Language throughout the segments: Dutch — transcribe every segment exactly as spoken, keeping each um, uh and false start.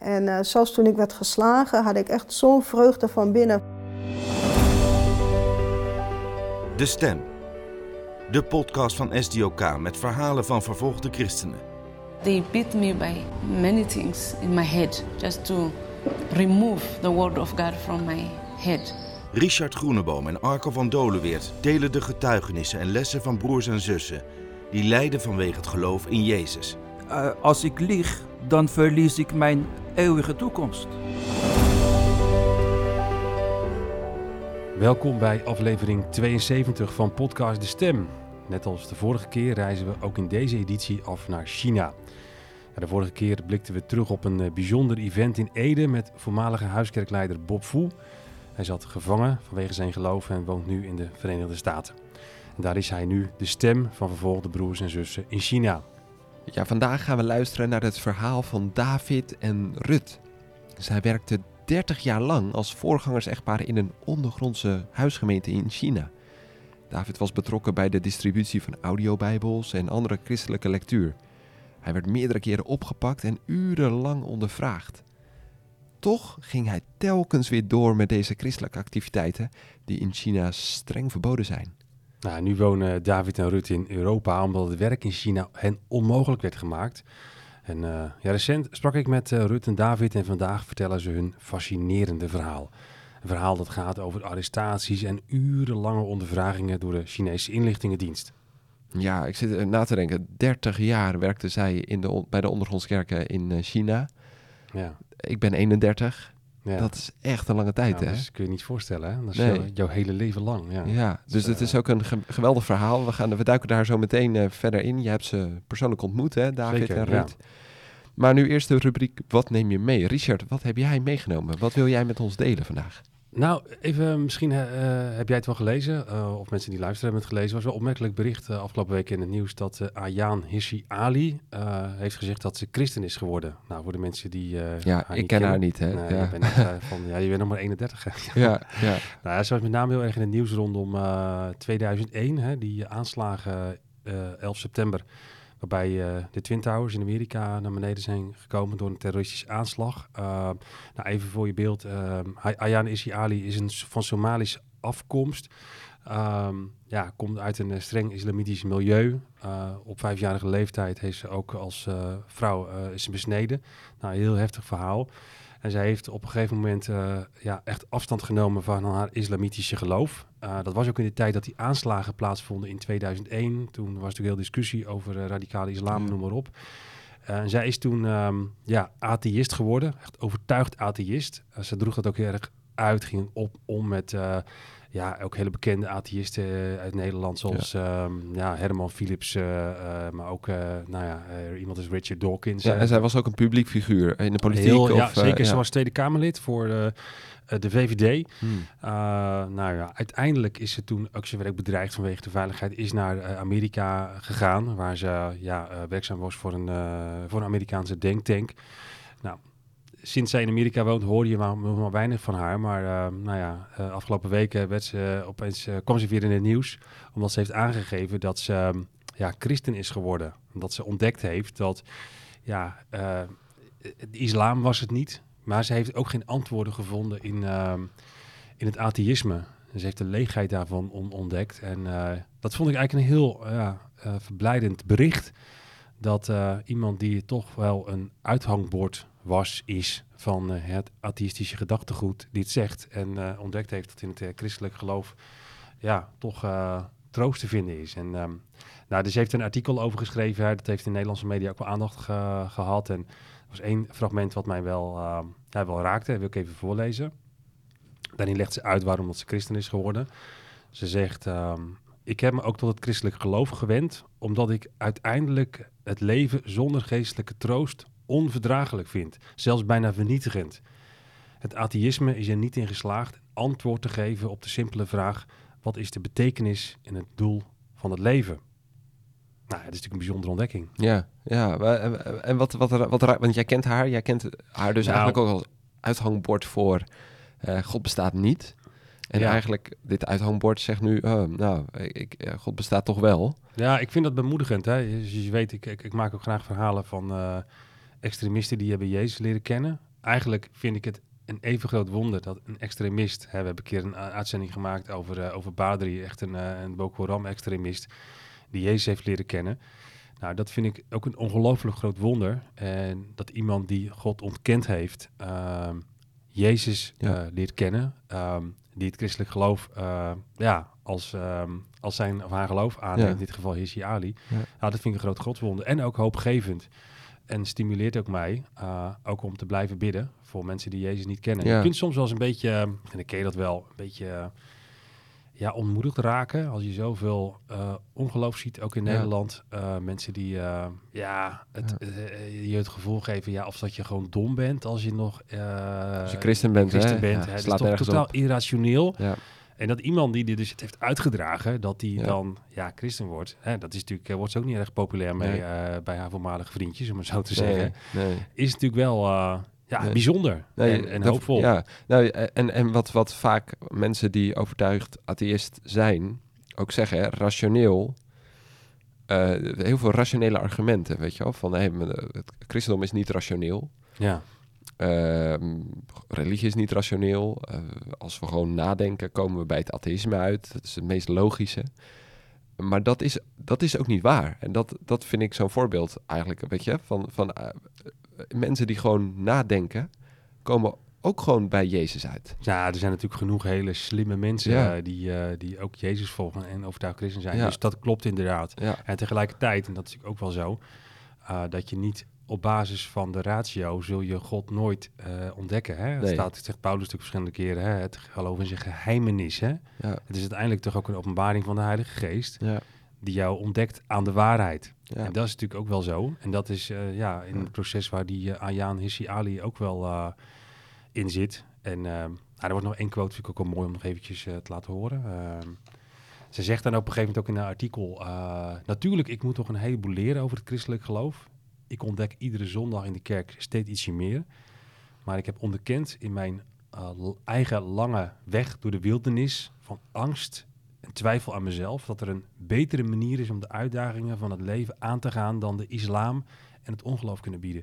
En uh, zelfs toen ik werd geslagen, had ik echt zo'n vreugde van binnen. De Stem. De podcast van S D O K met verhalen van vervolgde christenen. They beat me by many things in my head, just to remove the word of God from my head. Richard Groeneboom en Arco van Doleweert delen de getuigenissen en lessen van broers en zussen die lijden vanwege het geloof in Jezus. Uh, als ik lieg, dan verlies ik mijn eeuwige toekomst. Welkom bij aflevering tweeënzeventig van podcast De Stem. Net als de vorige keer reizen we ook in deze editie af naar China. Ja, de vorige keer blikten we terug op een bijzonder event in Ede met voormalige huiskerkleider Bob Fu. Hij zat gevangen vanwege zijn geloof en woont nu in de Verenigde Staten. En daar is hij nu de stem van vervolgde broers en zussen in China. Ja, vandaag gaan we luisteren naar het verhaal van David en Ruth. Zij werkten dertig jaar lang als voorgangers-echtpaar in een ondergrondse huisgemeente in China. David was betrokken bij de distributie van audiobijbels en andere christelijke lectuur. Hij werd meerdere keren opgepakt en urenlang ondervraagd. Toch ging hij telkens weer door met deze christelijke activiteiten die in China streng verboden zijn. Nou, nu wonen David en Ruth in Europa omdat het werk in China hen onmogelijk werd gemaakt. En uh, ja, recent sprak ik met uh, Ruth en David en vandaag vertellen ze hun fascinerende verhaal. Een verhaal dat gaat over arrestaties en urenlange ondervragingen door de Chinese inlichtingendienst. Ja, ik zit na te denken. dertig jaar werkte zij in de, bij de ondergrondskerken in uh, China. Ja. Ik ben eenendertig. Ja. Dat is echt een lange tijd, ja, hè? Dat kun je niet voorstellen, hè? Dat is nee. jouw, jouw hele leven lang. Ja, ja dus het uh, is ook een ge- geweldig verhaal. We, gaan, we duiken daar zo meteen uh, verder in. Je hebt ze persoonlijk ontmoet, hè, David Zeker, en Ruth. Ja. Maar nu eerst de rubriek Wat neem je mee? Richard, wat heb jij meegenomen? Wat wil jij met ons delen vandaag? Nou, even, misschien uh, heb jij het wel gelezen, uh, of mensen die luisteren hebben het gelezen. Er was wel een opmerkelijk bericht uh, afgelopen week in het nieuws dat uh, Ayaan Hirsi Ali uh, heeft gezegd dat ze christen is geworden. Nou, voor de mensen die uh, Ja, haar ik niet ken kennen. haar niet, hè? Nee, ja. je, bent net, uh, van, ja, je bent nog maar eenendertig, hè? ja, ja. Nou, ze was met name heel erg in het nieuws rondom uh, tweeduizend één, hè, die aanslagen uh, elf september... waarbij uh, de Twin Towers in Amerika naar beneden zijn gekomen door een terroristische aanslag. Uh, nou, even voor je beeld. Uh, Ayaan Hirsi Ali is een, van Somalische afkomst. Um, ja, komt uit een uh, streng islamitisch milieu. Uh, op vijfjarige leeftijd heeft ze ook als uh, vrouw uh, is ze besneden. Nou, een heel heftig verhaal. En zij heeft op een gegeven moment uh, ja, echt afstand genomen van haar islamitische geloof. Uh, dat was ook in de tijd dat die aanslagen plaatsvonden in tweeduizend één. Toen was natuurlijk heel discussie over uh, radicale islam, ja. noem maar op. Uh, en zij is toen um, ja, atheïst geworden, echt overtuigd atheïst. Uh, ze droeg dat ook heel erg uit, ging op om met uh, ja, ook hele bekende atheïsten uh, uit Nederland, zoals ja. Um, ja, Herman Philips, uh, uh, maar ook uh, nou ja, uh, iemand is Richard Dawkins. Ja, en zij was ook een publiek figuur in de politiek. Heel, of, ja, zeker. Uh, ze ja. was Tweede Kamerlid voor uh, de V V D. Hmm. Uh, nou ja, uiteindelijk is ze toen, ook ze werd ook bedreigd vanwege de veiligheid, is naar uh, Amerika gegaan, waar ze uh, ja, uh, werkzaam was voor een, uh, voor een Amerikaanse denktank. Nou, sinds zij in Amerika woont, hoorde je maar, maar weinig van haar. Maar uh, nou ja, uh, afgelopen weken werd ze, uh, opeens, uh, kwam ze weer in het nieuws, omdat ze heeft aangegeven dat ze um, ja, christen is geworden. Dat ze ontdekt heeft dat ja, uh, de islam was het niet. Maar ze heeft ook geen antwoorden gevonden in, uh, in het atheïsme. En ze heeft de leegheid daarvan on- ontdekt. En uh, dat vond ik eigenlijk een heel uh, uh, verblijdend bericht. Dat uh, iemand die toch wel een uithangbord was, is van uh, het atheïstische gedachtegoed, die het zegt en uh, ontdekt heeft dat in het uh, christelijk geloof ja, toch uh, troost te vinden is. En um, nou, dus ze heeft een artikel over geschreven. Hè, dat heeft in de Nederlandse media ook wel aandacht ge- gehad. En er was één fragment wat mij wel, uh, ja, wel raakte. Dat wil ik even voorlezen. Daarin legt ze uit waarom dat ze christen is geworden. Ze zegt, um, ik heb me ook tot het christelijk geloof gewend, omdat ik uiteindelijk het leven zonder geestelijke troost onverdraaglijk vind. Zelfs bijna vernietigend. Het atheïsme is er niet in geslaagd antwoord te geven op de simpele vraag, wat is de betekenis en het doel van het leven? Nou, dat is natuurlijk een bijzondere ontdekking. Ja, ja. En wat, wat, wat, wat want jij kent haar, jij kent haar dus nou, eigenlijk ook als uithangbord voor uh, God bestaat niet. En ja. eigenlijk, dit uithangbord zegt nu, oh, nou, ik, God bestaat toch wel. Ja, ik vind dat bemoedigend. Hè? Dus je weet, ik, ik, ik maak ook graag verhalen van uh, extremisten die hebben Jezus leren kennen. eigenlijk vind ik het een even groot wonder dat een extremist... Hè, we hebben een keer een uh, uitzending gemaakt over, uh, over Badri, echt een, uh, een Boko Haram-extremist... die Jezus heeft leren kennen. Nou, dat vind ik ook een ongelooflijk groot wonder. En dat iemand die God ontkend heeft, uh, Jezus Ja. uh, leert kennen... Um, die het christelijk geloof uh, ja, als, um, als zijn of haar geloof aanneemt, Ja. in dit geval Hirsi Ali. Ja. Nou, dat vind ik een groot godswonder. En ook hoopgevend. En stimuleert ook mij, uh, ook om te blijven bidden voor mensen die Jezus niet kennen. Ja. Je kunt soms wel eens een beetje, uh, en ik ken je dat wel, een beetje uh, ja, ontmoedigd raken als je zoveel uh, ongeloof ziet, ook in Ja. Nederland. Uh, mensen die uh, ja, het, Ja. uh, je het gevoel geven ja, of dat je gewoon dom bent als je nog uh, Als je christen bent, christen hè? bent. Ja, Hè? Het is slaat toch ergens totaal op. irrationeel. Ja. En dat iemand die dit dus het heeft uitgedragen, dat die Ja. dan ja, christen wordt. Hè, dat is natuurlijk, uh, wordt ze ook niet erg populair mee Nee. uh, bij haar voormalige vriendjes, om het zo te Nee, zeggen. nee. Is natuurlijk wel uh, ja, Nee. bijzonder Nee, en, en dat- hoopvol. Ja, nou, en, en wat, wat vaak mensen die overtuigd atheïst zijn ook zeggen, hè, rationeel, uh, heel veel rationele argumenten, weet je wel, van hey, het christendom is niet rationeel, Ja. uh, religie is niet rationeel, uh, als we gewoon nadenken komen we bij het atheïsme uit, dat is het meest logische. Maar dat is, dat is ook niet waar. En dat, dat vind ik zo'n voorbeeld eigenlijk, weet je, van, van uh, mensen die gewoon nadenken, komen ook gewoon bij Jezus uit. Ja, er zijn natuurlijk genoeg hele slimme mensen Ja. uh, die, uh, die ook Jezus volgen en overtuigd christen zijn. Ja. Dus dat klopt inderdaad. Ja, En tegelijkertijd, en dat is natuurlijk ook wel zo, uh, dat je niet op basis van de ratio zul je God nooit uh, ontdekken. Hè? Dat Nee. staat, zegt Paulus natuurlijk verschillende keren, hè? Het geloof in zijn geheimenis. Hè? ja, Het is uiteindelijk toch ook een openbaring van de Heilige Geest ja, die jou ontdekt aan de waarheid. ja. En dat is natuurlijk ook wel zo. En dat is uh, ja, in Ja. het proces waar die uh, Ayaan Hirsi Ali ook wel uh, in zit. En uh, nou, er wordt nog één quote, vind ik ook wel mooi om nog eventjes uh, te laten horen. Uh, ze zegt dan op een gegeven moment ook in een artikel... Uh, natuurlijk, ik moet toch een heleboel leren over het christelijk geloof. Ik ontdek iedere zondag in de kerk steeds ietsje meer. Maar ik heb onderkend in mijn uh, l- eigen lange weg door de wildernis van angst en twijfel aan mezelf, dat er een betere manier is om de uitdagingen van het leven aan te gaan dan de islam en het ongeloof kunnen bieden.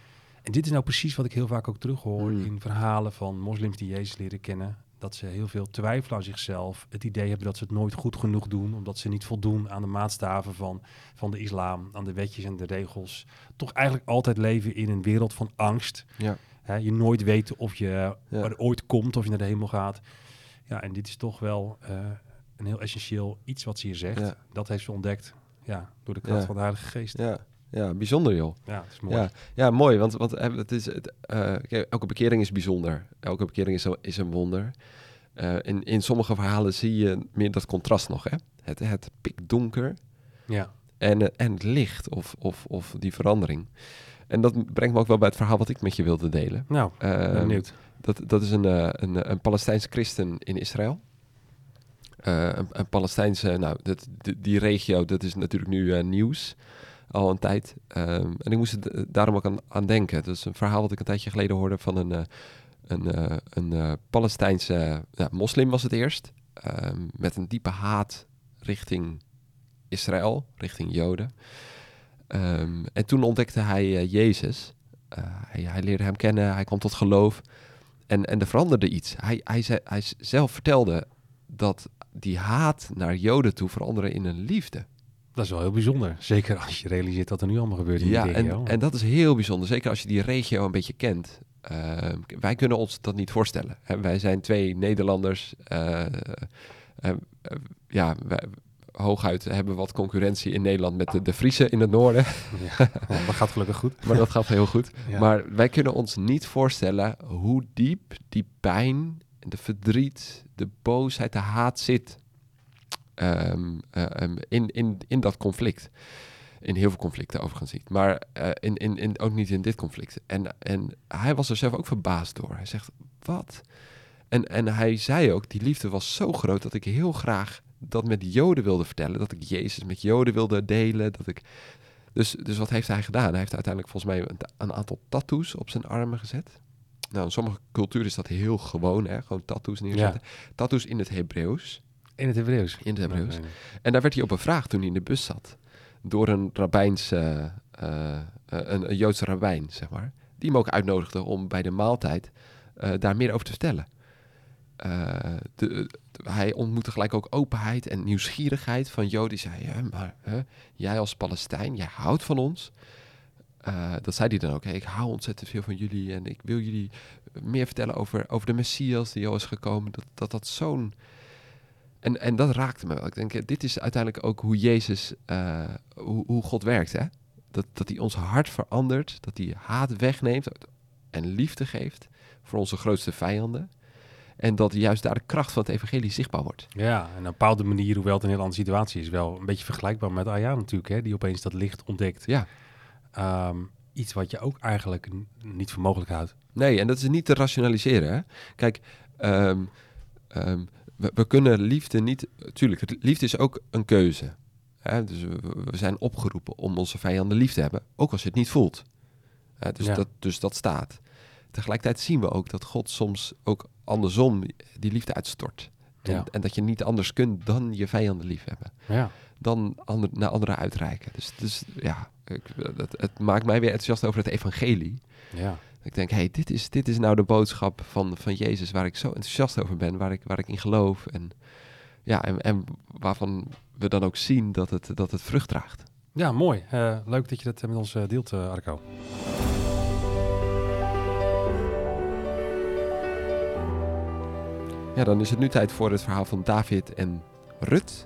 En dit is nou precies wat ik heel vaak ook terughoor Mm. in verhalen van moslims die Jezus leren kennen. Dat ze heel veel twijfelen aan zichzelf. Het idee hebben dat ze het nooit goed genoeg doen, omdat ze niet voldoen aan de maatstaven van, van de islam, aan de wetjes en de regels. Toch eigenlijk altijd leven in een wereld van angst. Ja. Hè, je nooit weet of je Ja. er ooit komt, of je naar de hemel gaat. Ja, en dit is toch wel uh, een heel essentieel iets wat ze hier zegt. Ja. Dat heeft ze ontdekt ja, door de kracht Ja. van de Heilige Geest. Ja, Ja, ja, bijzonder joh. dat is mooi. Ja, ja, mooi, want, want eh, het is, het, uh, kijk, elke bekering is bijzonder. Elke bekering is, is een wonder. Uh, in, in sommige verhalen zie je meer dat contrast nog, hè? Het, het pikdonker Ja. en, uh, en het licht of, of, of die verandering. En dat brengt me ook wel bij het verhaal wat ik met je wilde delen. Nou, Uh, ben benieuwd. Dat, dat is een, uh, een, een Palestijnse christen in Israël. Uh, een, een Palestijnse, nou, dat, die, die regio, dat is natuurlijk nu uh, nieuws, al een tijd. Um, en ik moest er d- daarom ook aan, aan denken. Dat is een verhaal wat ik een tijdje geleden hoorde van een, uh, een, uh, een uh, Palestijnse uh, moslim was het eerst. Um, met een diepe haat richting Israël, richting Joden. Um, en toen ontdekte hij uh, Jezus. Uh, hij, hij leerde hem kennen, hij kwam tot geloof. En, en er veranderde iets. Hij, hij, zei, hij zelf vertelde dat die haat naar Joden toe veranderde in een liefde. Dat is wel heel bijzonder. Zeker als je realiseert wat er nu allemaal gebeurt in Ja, die regio. en, en dat is heel bijzonder. Zeker als je die regio een beetje kent. Uh, wij kunnen ons dat niet voorstellen. Hè, wij zijn twee Nederlanders. Uh, uh, uh, ja, wij, hooguit hebben we wat concurrentie in Nederland met de, de Friese in het noorden. Ja, dat gaat gelukkig goed. Maar dat gaat heel goed. Ja. Maar wij kunnen ons niet voorstellen hoe diep die pijn, de verdriet, de boosheid, de haat zit um, uh, um, in, in, in dat conflict. In heel veel conflicten overigens niet. Maar uh, in, in, in, ook niet in dit conflict. En, en hij was er zelf ook verbaasd door. Hij zegt, wat? En, en hij zei ook, die liefde was zo groot dat ik heel graag dat met Joden wilde vertellen. Dat ik Jezus met Joden wilde delen. Dat ik... dus, dus wat heeft hij gedaan? Hij heeft uiteindelijk volgens mij een, een aantal tattoos op zijn armen gezet. Nou, in sommige culturen is dat heel gewoon, hè? Gewoon tattoos neerzetten. Ja. Tattoos in het Hebreeuws. In het Hebreeuws? In het Hebreeuws. Nee, nee. En daar werd hij op bevraagd toen hij in de bus zat. Door een rabbijns, uh, uh, een, een Joodse rabbijn, zeg maar. die hem ook uitnodigde om bij de maaltijd uh, daar meer over te vertellen. Uh, de, de, hij ontmoette gelijk ook openheid en nieuwsgierigheid van Joden. Die zei, ja, maar uh, jij als Palestijn, jij houdt van ons. Uh, dat zei hij dan ook. Hey, ik hou ontzettend veel van jullie en ik wil jullie meer vertellen over, over de Messias die al is gekomen. Dat dat, dat zo'n... En, en dat raakte me wel. Ik denk, dit is uiteindelijk ook hoe Jezus, uh, hoe, hoe God werkt. Hè? Dat, dat hij ons hart verandert, dat hij haat wegneemt en liefde geeft voor onze grootste vijanden. En dat juist daar de kracht van het evangelie zichtbaar wordt. Ja, en op een bepaalde manier, hoewel het een hele andere situatie is, wel een beetje vergelijkbaar met Arja natuurlijk, hè, die opeens dat licht ontdekt. Ja. Um, iets wat je ook eigenlijk n- niet voor mogelijk houdt. Nee, en dat is niet te rationaliseren. Hè? Kijk, um, um, we, we kunnen liefde niet... Tuurlijk, liefde is ook een keuze. Hè? Dus we, we zijn opgeroepen om onze vijanden lief te hebben, ook als je het niet voelt. Hè? Dus, ja. dat, dus dat staat. Tegelijkertijd zien we ook dat God soms ook andersom die liefde uitstort. En, Ja. en dat je niet anders kunt dan je vijanden lief hebben. Ja. Dan ander, naar anderen uitreiken. Dus, dus ja, ik, het, het maakt mij weer enthousiast over het evangelie. Ja. Ik denk, hé, hey, dit, is, dit is nou de boodschap van, van Jezus waar ik zo enthousiast over ben, waar ik, waar ik in geloof. En, ja, en, en waarvan we dan ook zien dat het, dat het vrucht draagt. Ja, mooi. Uh, leuk dat je dat met ons uh, deelt, uh, Arco. Ja, dan is het nu tijd voor het verhaal van David en Rut.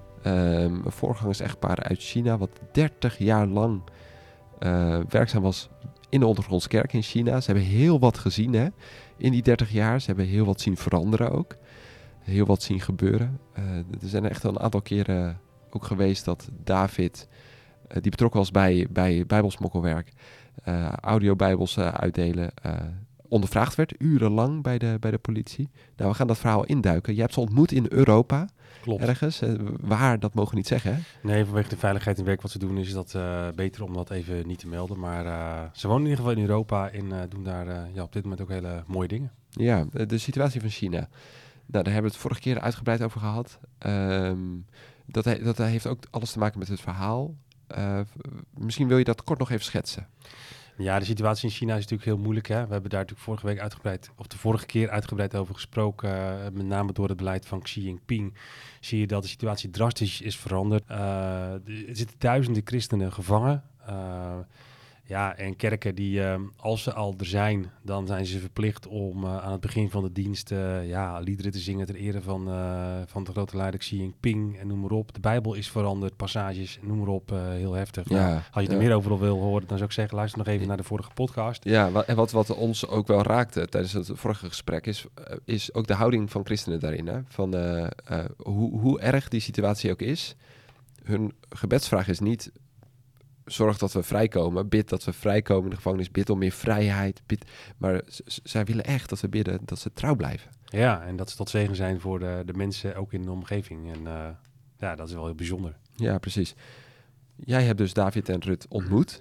Um, een voorgangers-echtpaar uit China, wat dertig jaar lang uh, werkzaam was in de ondergrondse kerk in China. Ze hebben heel wat gezien hè, in die dertig jaar. Ze hebben heel wat zien veranderen ook. Heel wat zien gebeuren. Uh, er zijn echt een aantal keren ook geweest dat David, uh, die betrokken was bij, bij bijbelsmokkelwerk, uh, audiobijbels uh, uitdelen, uh, ondervraagd werd, urenlang bij de, bij de politie. Nou, we gaan dat verhaal induiken. Je hebt ze ontmoet in Europa. Klopt. Ergens. Uh, waar, dat mogen we niet zeggen, hè? Nee, vanwege de veiligheid en werk wat ze doen is dat uh, beter om dat even niet te melden. Maar uh, ze wonen in ieder geval in Europa en uh, doen daar uh, ja, op dit moment ook hele mooie dingen. Ja, de situatie van China. Nou, daar hebben we het vorige keer uitgebreid over gehad. Um, dat, he, dat heeft ook alles te maken met het verhaal. Uh, misschien wil je dat kort nog even schetsen. Ja, de situatie in China is natuurlijk heel moeilijk. Hè? We hebben daar natuurlijk vorige week uitgebreid, of de vorige keer uitgebreid over gesproken. Uh, met name door het beleid van Xi Jinping zie je dat de situatie drastisch is veranderd. Uh, er zitten duizenden christenen gevangen. Uh, ja, en kerken die, uh, als ze al er zijn, dan zijn ze verplicht om uh, aan het begin van de dienst uh, ja, liederen te zingen ter ere van, uh, van de grote leider Xi Jinping en noem maar op. De Bijbel is veranderd, passages, noem maar op, uh, heel heftig. Ja, nou, als je er ja. meer over wil horen, dan zou ik zeggen, luister nog even naar de vorige podcast. Ja, en wat, wat ons ook wel raakte tijdens het vorige gesprek is, is ook de houding van christenen daarin. Hè? Van uh, uh, hoe, hoe erg die situatie ook is. Hun gebedsvraag is niet, zorg dat we vrijkomen, bid dat we vrijkomen in de gevangenis, bid om meer vrijheid. Bid, maar z- z- zij willen echt dat we bidden dat ze trouw blijven. Ja, en dat ze tot zegen zijn voor de, de mensen ook in de omgeving. En uh, ja, dat is wel heel bijzonder. Ja, precies. Jij hebt dus David en Rut ontmoet.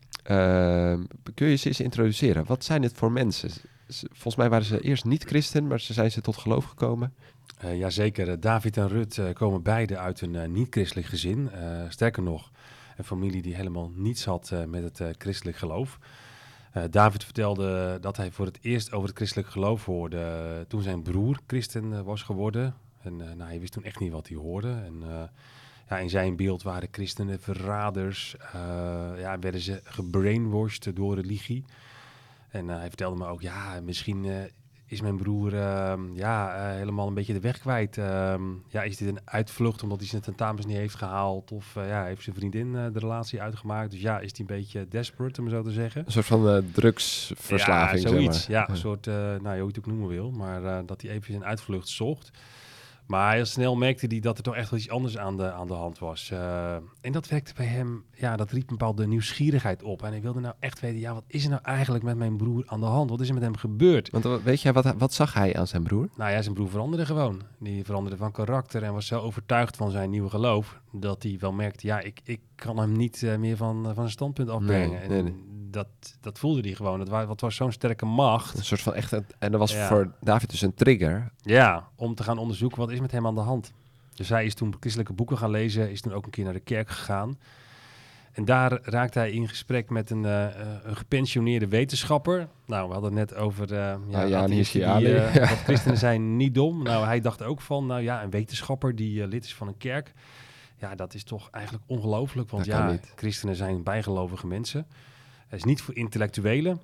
Uh, kun je ze eens introduceren? Wat zijn het voor mensen? Volgens mij waren ze eerst niet christen, maar ze zijn ze tot geloof gekomen. Uh, Jazeker, David en Rut uh, komen beide uit een uh, niet-christelijk gezin. Uh, sterker nog, een familie die helemaal niets had uh, met het uh, christelijk geloof. Uh, David vertelde dat hij voor het eerst over het christelijk geloof hoorde uh, toen zijn broer christen uh, was geworden. En uh, nou, hij wist toen echt niet wat hij hoorde. En uh, ja, in zijn beeld waren christenen verraders. Uh, ja, werden ze gebrainwashed door religie. En uh, hij vertelde me ook, ja, misschien uh, is mijn broer uh, ja, uh, helemaal een beetje de weg kwijt. Uh, ja, is dit een uitvlucht omdat hij zijn tentamens niet heeft gehaald? Of uh, ja, heeft zijn vriendin uh, de relatie uitgemaakt? Dus ja, is hij een beetje desperate, om zo te zeggen? Een soort van uh, drugsverslaving, ja, zoiets. zeg maar. Ja, een soort, uh, nou, je hoe je het ook noemen wil. Maar uh, dat hij even een uitvlucht zocht. Maar heel snel merkte hij dat er toch echt wel iets anders aan de, aan de hand was. Uh, en dat werkte bij hem, ja, dat riep een bepaalde nieuwsgierigheid op. En hij wilde nou echt weten, ja, wat is er nou eigenlijk met mijn broer aan de hand? Wat is er met hem gebeurd? Want weet jij, wat, wat zag hij aan zijn broer? Nou ja, zijn broer veranderde gewoon. Die veranderde van karakter en was zo overtuigd van zijn nieuwe geloof, dat hij wel merkte, ja, ik, ik kan hem niet uh, meer van, uh, van zijn standpunt afbrengen. Nee, nee, nee. En dat, dat voelde hij gewoon. Dat was, wat was zo'n sterke macht. Een soort van echt, een, en dat was Ja. voor David dus een trigger. Ja, om te gaan onderzoeken wat is met hem aan de hand. Dus hij is toen christelijke boeken gaan lezen, is toen ook een keer naar de kerk gegaan. En daar raakte hij in gesprek met een, uh, een gepensioneerde wetenschapper. Nou, we hadden het net over... Uh, ja, ah, ja, atheïsten die, Ali. uh, dat christenen zijn niet dom. Nou, hij dacht ook van, nou ja, een wetenschapper die uh, lid is van een kerk. Ja, dat is toch eigenlijk ongelooflijk. Want dat ja, niet. Christenen zijn bijgelovige mensen. Het is niet voor intellectuelen.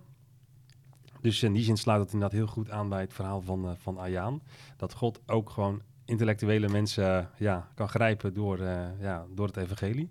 Dus in die zin sluit het inderdaad heel goed aan bij het verhaal van, uh, van Ayaan. Dat God ook gewoon intellectuele mensen uh, ja, kan grijpen door, uh, ja, door het evangelie.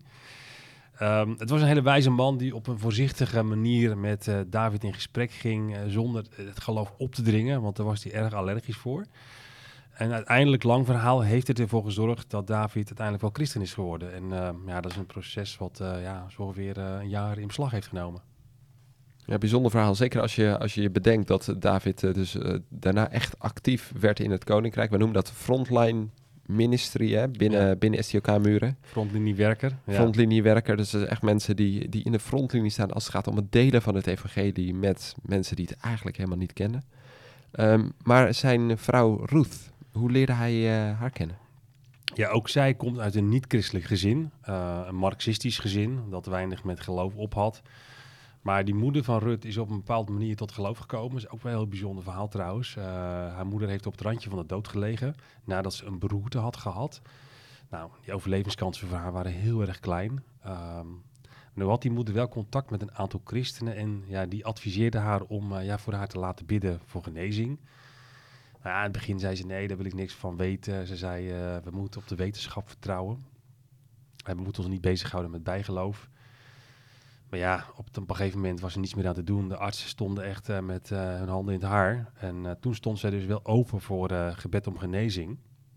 Um, het was een hele wijze man die op een voorzichtige manier met uh, David in gesprek ging, uh, zonder het geloof op te dringen, want daar was hij erg allergisch voor. En uiteindelijk, lang verhaal, heeft het ervoor gezorgd dat David uiteindelijk wel christen is geworden. En uh, ja, dat is een proces wat uh, ja, zo ongeveer uh, een jaar in beslag heeft genomen. Ja, bijzonder verhaal. Zeker als je als je, je bedenkt dat David uh, dus uh, daarna echt actief werd in het koninkrijk. We noemen dat frontline ministry, hè, binnen, ja. binnen S T O K-muren. Frontliniewerker. Ja. Frontliniewerker, dus echt mensen die, die in de frontlinie staan als het gaat om het delen van het evangelie met mensen die het eigenlijk helemaal niet kennen. Um, maar zijn vrouw Ruth, hoe leerde hij uh, haar kennen? Ja, ook zij komt uit een niet-christelijk gezin, uh, een marxistisch gezin, dat weinig met geloof op had. Maar die moeder van Ruth is op een bepaalde manier tot geloof gekomen. Dat is ook wel een heel bijzonder verhaal trouwens. Uh, haar moeder heeft op het randje van de dood gelegen nadat ze een beroerte had gehad. Nou, die overlevingskansen voor haar waren heel erg klein. Um, nu had die moeder wel contact met een aantal christenen en ja, die adviseerde haar om uh, ja, voor haar te laten bidden voor genezing. Nou ja, in het begin zei ze nee, daar wil ik niks van weten. Ze zei uh, we moeten op de wetenschap vertrouwen. En we moeten ons niet bezighouden met bijgeloof. Maar ja, op een gegeven moment was er niets meer aan te doen. De artsen stonden echt uh, met uh, hun handen in het haar. En uh, toen stond zij dus wel open voor uh, gebed om genezing.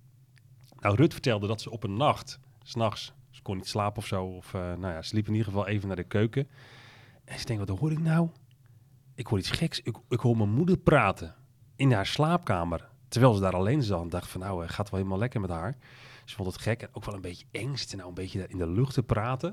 Nou, Ruth vertelde dat ze op een nacht, 's nachts, ze kon niet slapen of zo. Of uh, nou ja, ze liep in ieder geval even naar de keuken. En ze denkt, wat hoor ik nou? Ik hoor iets geks. Ik, ik hoor mijn moeder praten in haar slaapkamer. Terwijl ze daar alleen zat. En dacht van, nou, het gaat wel helemaal lekker met haar. Ze vond het gek en ook wel een beetje eng. Ze nou een beetje in de lucht te praten.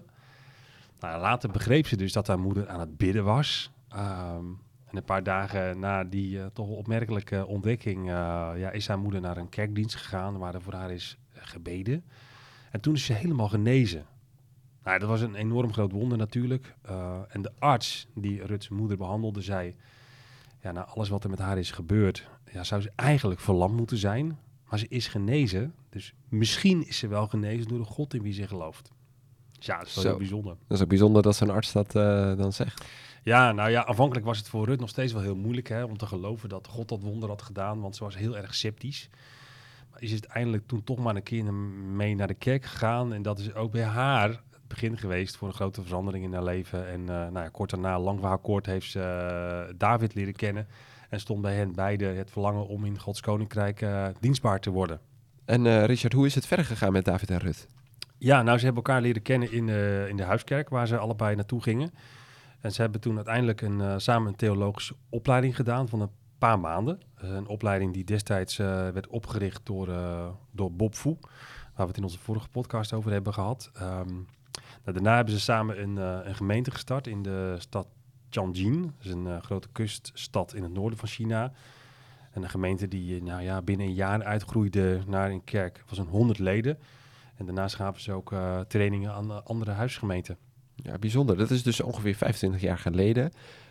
Nou, later begreep ze dus dat haar moeder aan het bidden was. Um, en een paar dagen na die uh, toch wel opmerkelijke ontdekking uh, ja, is haar moeder naar een kerkdienst gegaan waar er voor haar is uh, gebeden. En toen is ze helemaal genezen. Nou, dat was een enorm groot wonder natuurlijk. Uh, en de arts die Ruth's moeder behandelde zei, ja, na alles wat er met haar is gebeurd, ja, zou ze eigenlijk verlamd moeten zijn. Maar ze is genezen. Dus misschien is ze wel genezen door de God in wie ze gelooft. Ja, dat is wel Zo. heel bijzonder. Dat is ook bijzonder dat zo'n arts dat uh, dan zegt. Ja, nou ja, aanvankelijk was het voor Ruth nog steeds wel heel moeilijk hè, om te geloven dat God dat wonder had gedaan, want ze was heel erg sceptisch. Maar is het uiteindelijk toen toch maar een keer mee naar de kerk gegaan en dat is ook bij haar het begin geweest voor een grote verandering in haar leven. En uh, nou ja, kort daarna, lang verhaal kort, heeft ze uh, David leren kennen en stond bij hen beiden het verlangen om in Gods koninkrijk uh, dienstbaar te worden. En uh, Richard, hoe is het verder gegaan met David en Ruth? Ja, nou, ze hebben elkaar leren kennen in, uh, in de huiskerk, waar ze allebei naartoe gingen. En ze hebben toen uiteindelijk een, uh, samen een theologische opleiding gedaan van een paar maanden. Uh, een opleiding die destijds uh, werd opgericht door, uh, door Bob Fu, waar we het in onze vorige podcast over hebben gehad. Um, nou, daarna hebben ze samen een, uh, een gemeente gestart in de stad Tianjin. Dat is een uh, grote kuststad in het noorden van China. En een gemeente die nou ja, binnen een jaar uitgroeide naar een kerk. Het was een honderd leden. En daarnaast gaven ze ook uh, trainingen aan uh, andere huisgemeenten. Ja, bijzonder. Dat is dus ongeveer vijfentwintig jaar geleden.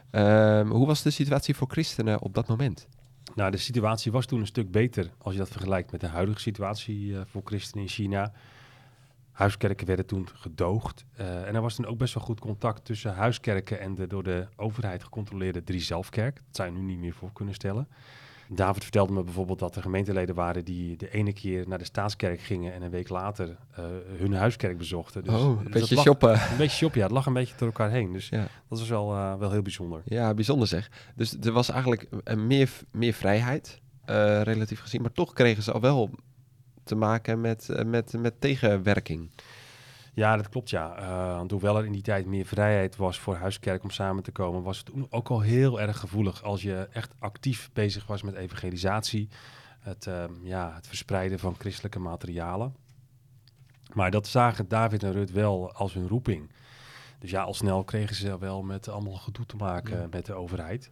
Um, hoe was de situatie voor christenen op dat moment? Nou, de situatie was toen een stuk beter als je dat vergelijkt met de huidige situatie uh, voor christenen in China. Huiskerken werden toen gedoogd. Uh, en er was toen ook best wel goed contact tussen huiskerken en de door de overheid gecontroleerde Drie-Zelfkerk. Dat zou je nu niet meer voor kunnen stellen. David vertelde me bijvoorbeeld dat er gemeenteleden waren die de ene keer naar de staatskerk gingen en een week later uh, hun huiskerk bezochten. Dus, oh, een dus beetje lag, shoppen. Een beetje shoppen, ja. Het lag een beetje door elkaar heen. Dus ja. dat was wel, uh, wel heel bijzonder. Ja, bijzonder zeg. Dus er was eigenlijk een meer, meer vrijheid, uh, relatief gezien. Maar toch kregen ze al wel te maken met, uh, met, met tegenwerking. Ja, dat klopt, ja. Uh, want hoewel er in die tijd meer vrijheid was voor huiskerk om samen te komen, was het ook al heel erg gevoelig als je echt actief bezig was met evangelisatie, het, uh, ja, het verspreiden van christelijke materialen. Maar dat zagen David en Ruth wel als hun roeping. Dus ja, al snel kregen ze wel met allemaal gedoe te maken ja. met de overheid.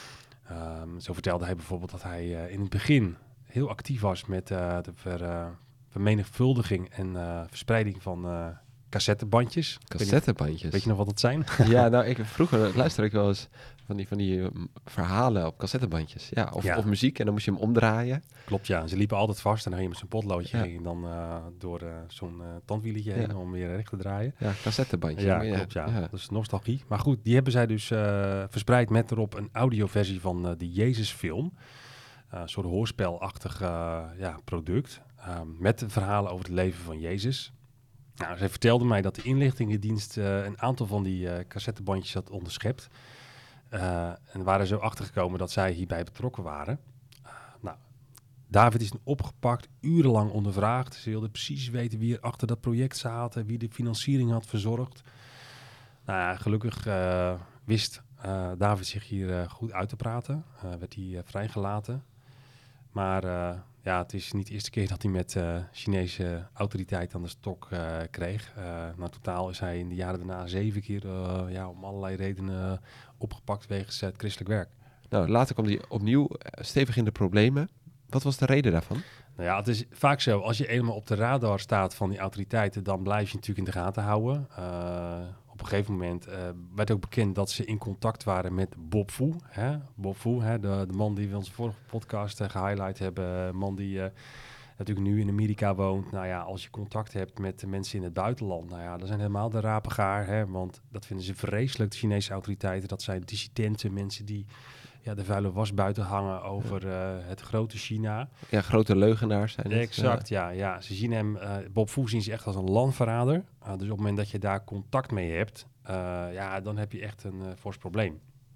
Um, zo vertelde hij bijvoorbeeld dat hij uh, in het begin heel actief was met uh, de ver, uh, vermenigvuldiging en uh, verspreiding van uh, cassettebandjes. Cassettebandjes. Weet je nog wat dat zijn? Ja, nou, ik, vroeger luisterde ik wel eens van die, van die uh, verhalen op cassettebandjes. Ja, of, Ja. of muziek en dan moest je hem omdraaien. Klopt, ja. Ze liepen altijd vast en dan ging je met zo'n potloodje Ja. ging je dan uh, door uh, zo'n uh, tandwieletje heen Ja. om weer recht te draaien. Ja, cassettebandje. Ja, Maar klopt, ja. ja. Dat is nostalgie. Maar goed, die hebben zij dus uh, verspreid met erop een audioversie van uh, de Jezusfilm. Uh, een soort hoorspelachtig uh, ja, product. Uh, met verhalen over het leven van Jezus. Nou, zij vertelde mij dat de inlichtingendienst uh, een aantal van die uh, cassettebandjes had onderschept. Uh, en waren zo achtergekomen dat zij hierbij betrokken waren. Uh, nou, David is opgepakt, urenlang ondervraagd. Ze wilden precies weten wie er achter dat project zaten, wie de financiering had verzorgd. Nou ja, gelukkig uh, wist uh, David zich hier uh, goed uit te praten. Uh, werd hij uh, vrijgelaten. Maar uh, ja, het is niet de eerste keer dat hij met uh, Chinese autoriteit aan de stok uh, kreeg. Uh, nou, totaal is hij in de jaren daarna zeven keer uh, ja, om allerlei redenen opgepakt wegens het christelijk werk. Nou, later kwam hij opnieuw stevig in de problemen. Wat was de reden daarvan? Nou ja, het is vaak zo, als je eenmaal op de radar staat van die autoriteiten, dan blijf je natuurlijk in de gaten houden. Uh, op een gegeven moment uh, werd ook bekend dat ze in contact waren met Bob Fu. Hè? Bob Fu, hè? De, de man die we in onze vorige podcast uh, gehighlight hebben. Een man die uh, natuurlijk nu in Amerika woont. Nou ja, als je contact hebt met de mensen in het buitenland, nou ja, dat zijn helemaal de rapengaar. Hè? Want dat vinden ze vreselijk, de Chinese autoriteiten. Dat zijn dissidenten, mensen die ja, de vuile was buiten hangen over uh, het grote China. Ja, grote leugenaars zijn het. Exact, ja. ja, ja. Ze zien hem, uh, Bob Fu zien ze echt als een landverrader. Uh, dus op het moment dat je daar contact mee hebt, uh, ja, dan heb je echt een uh, fors probleem.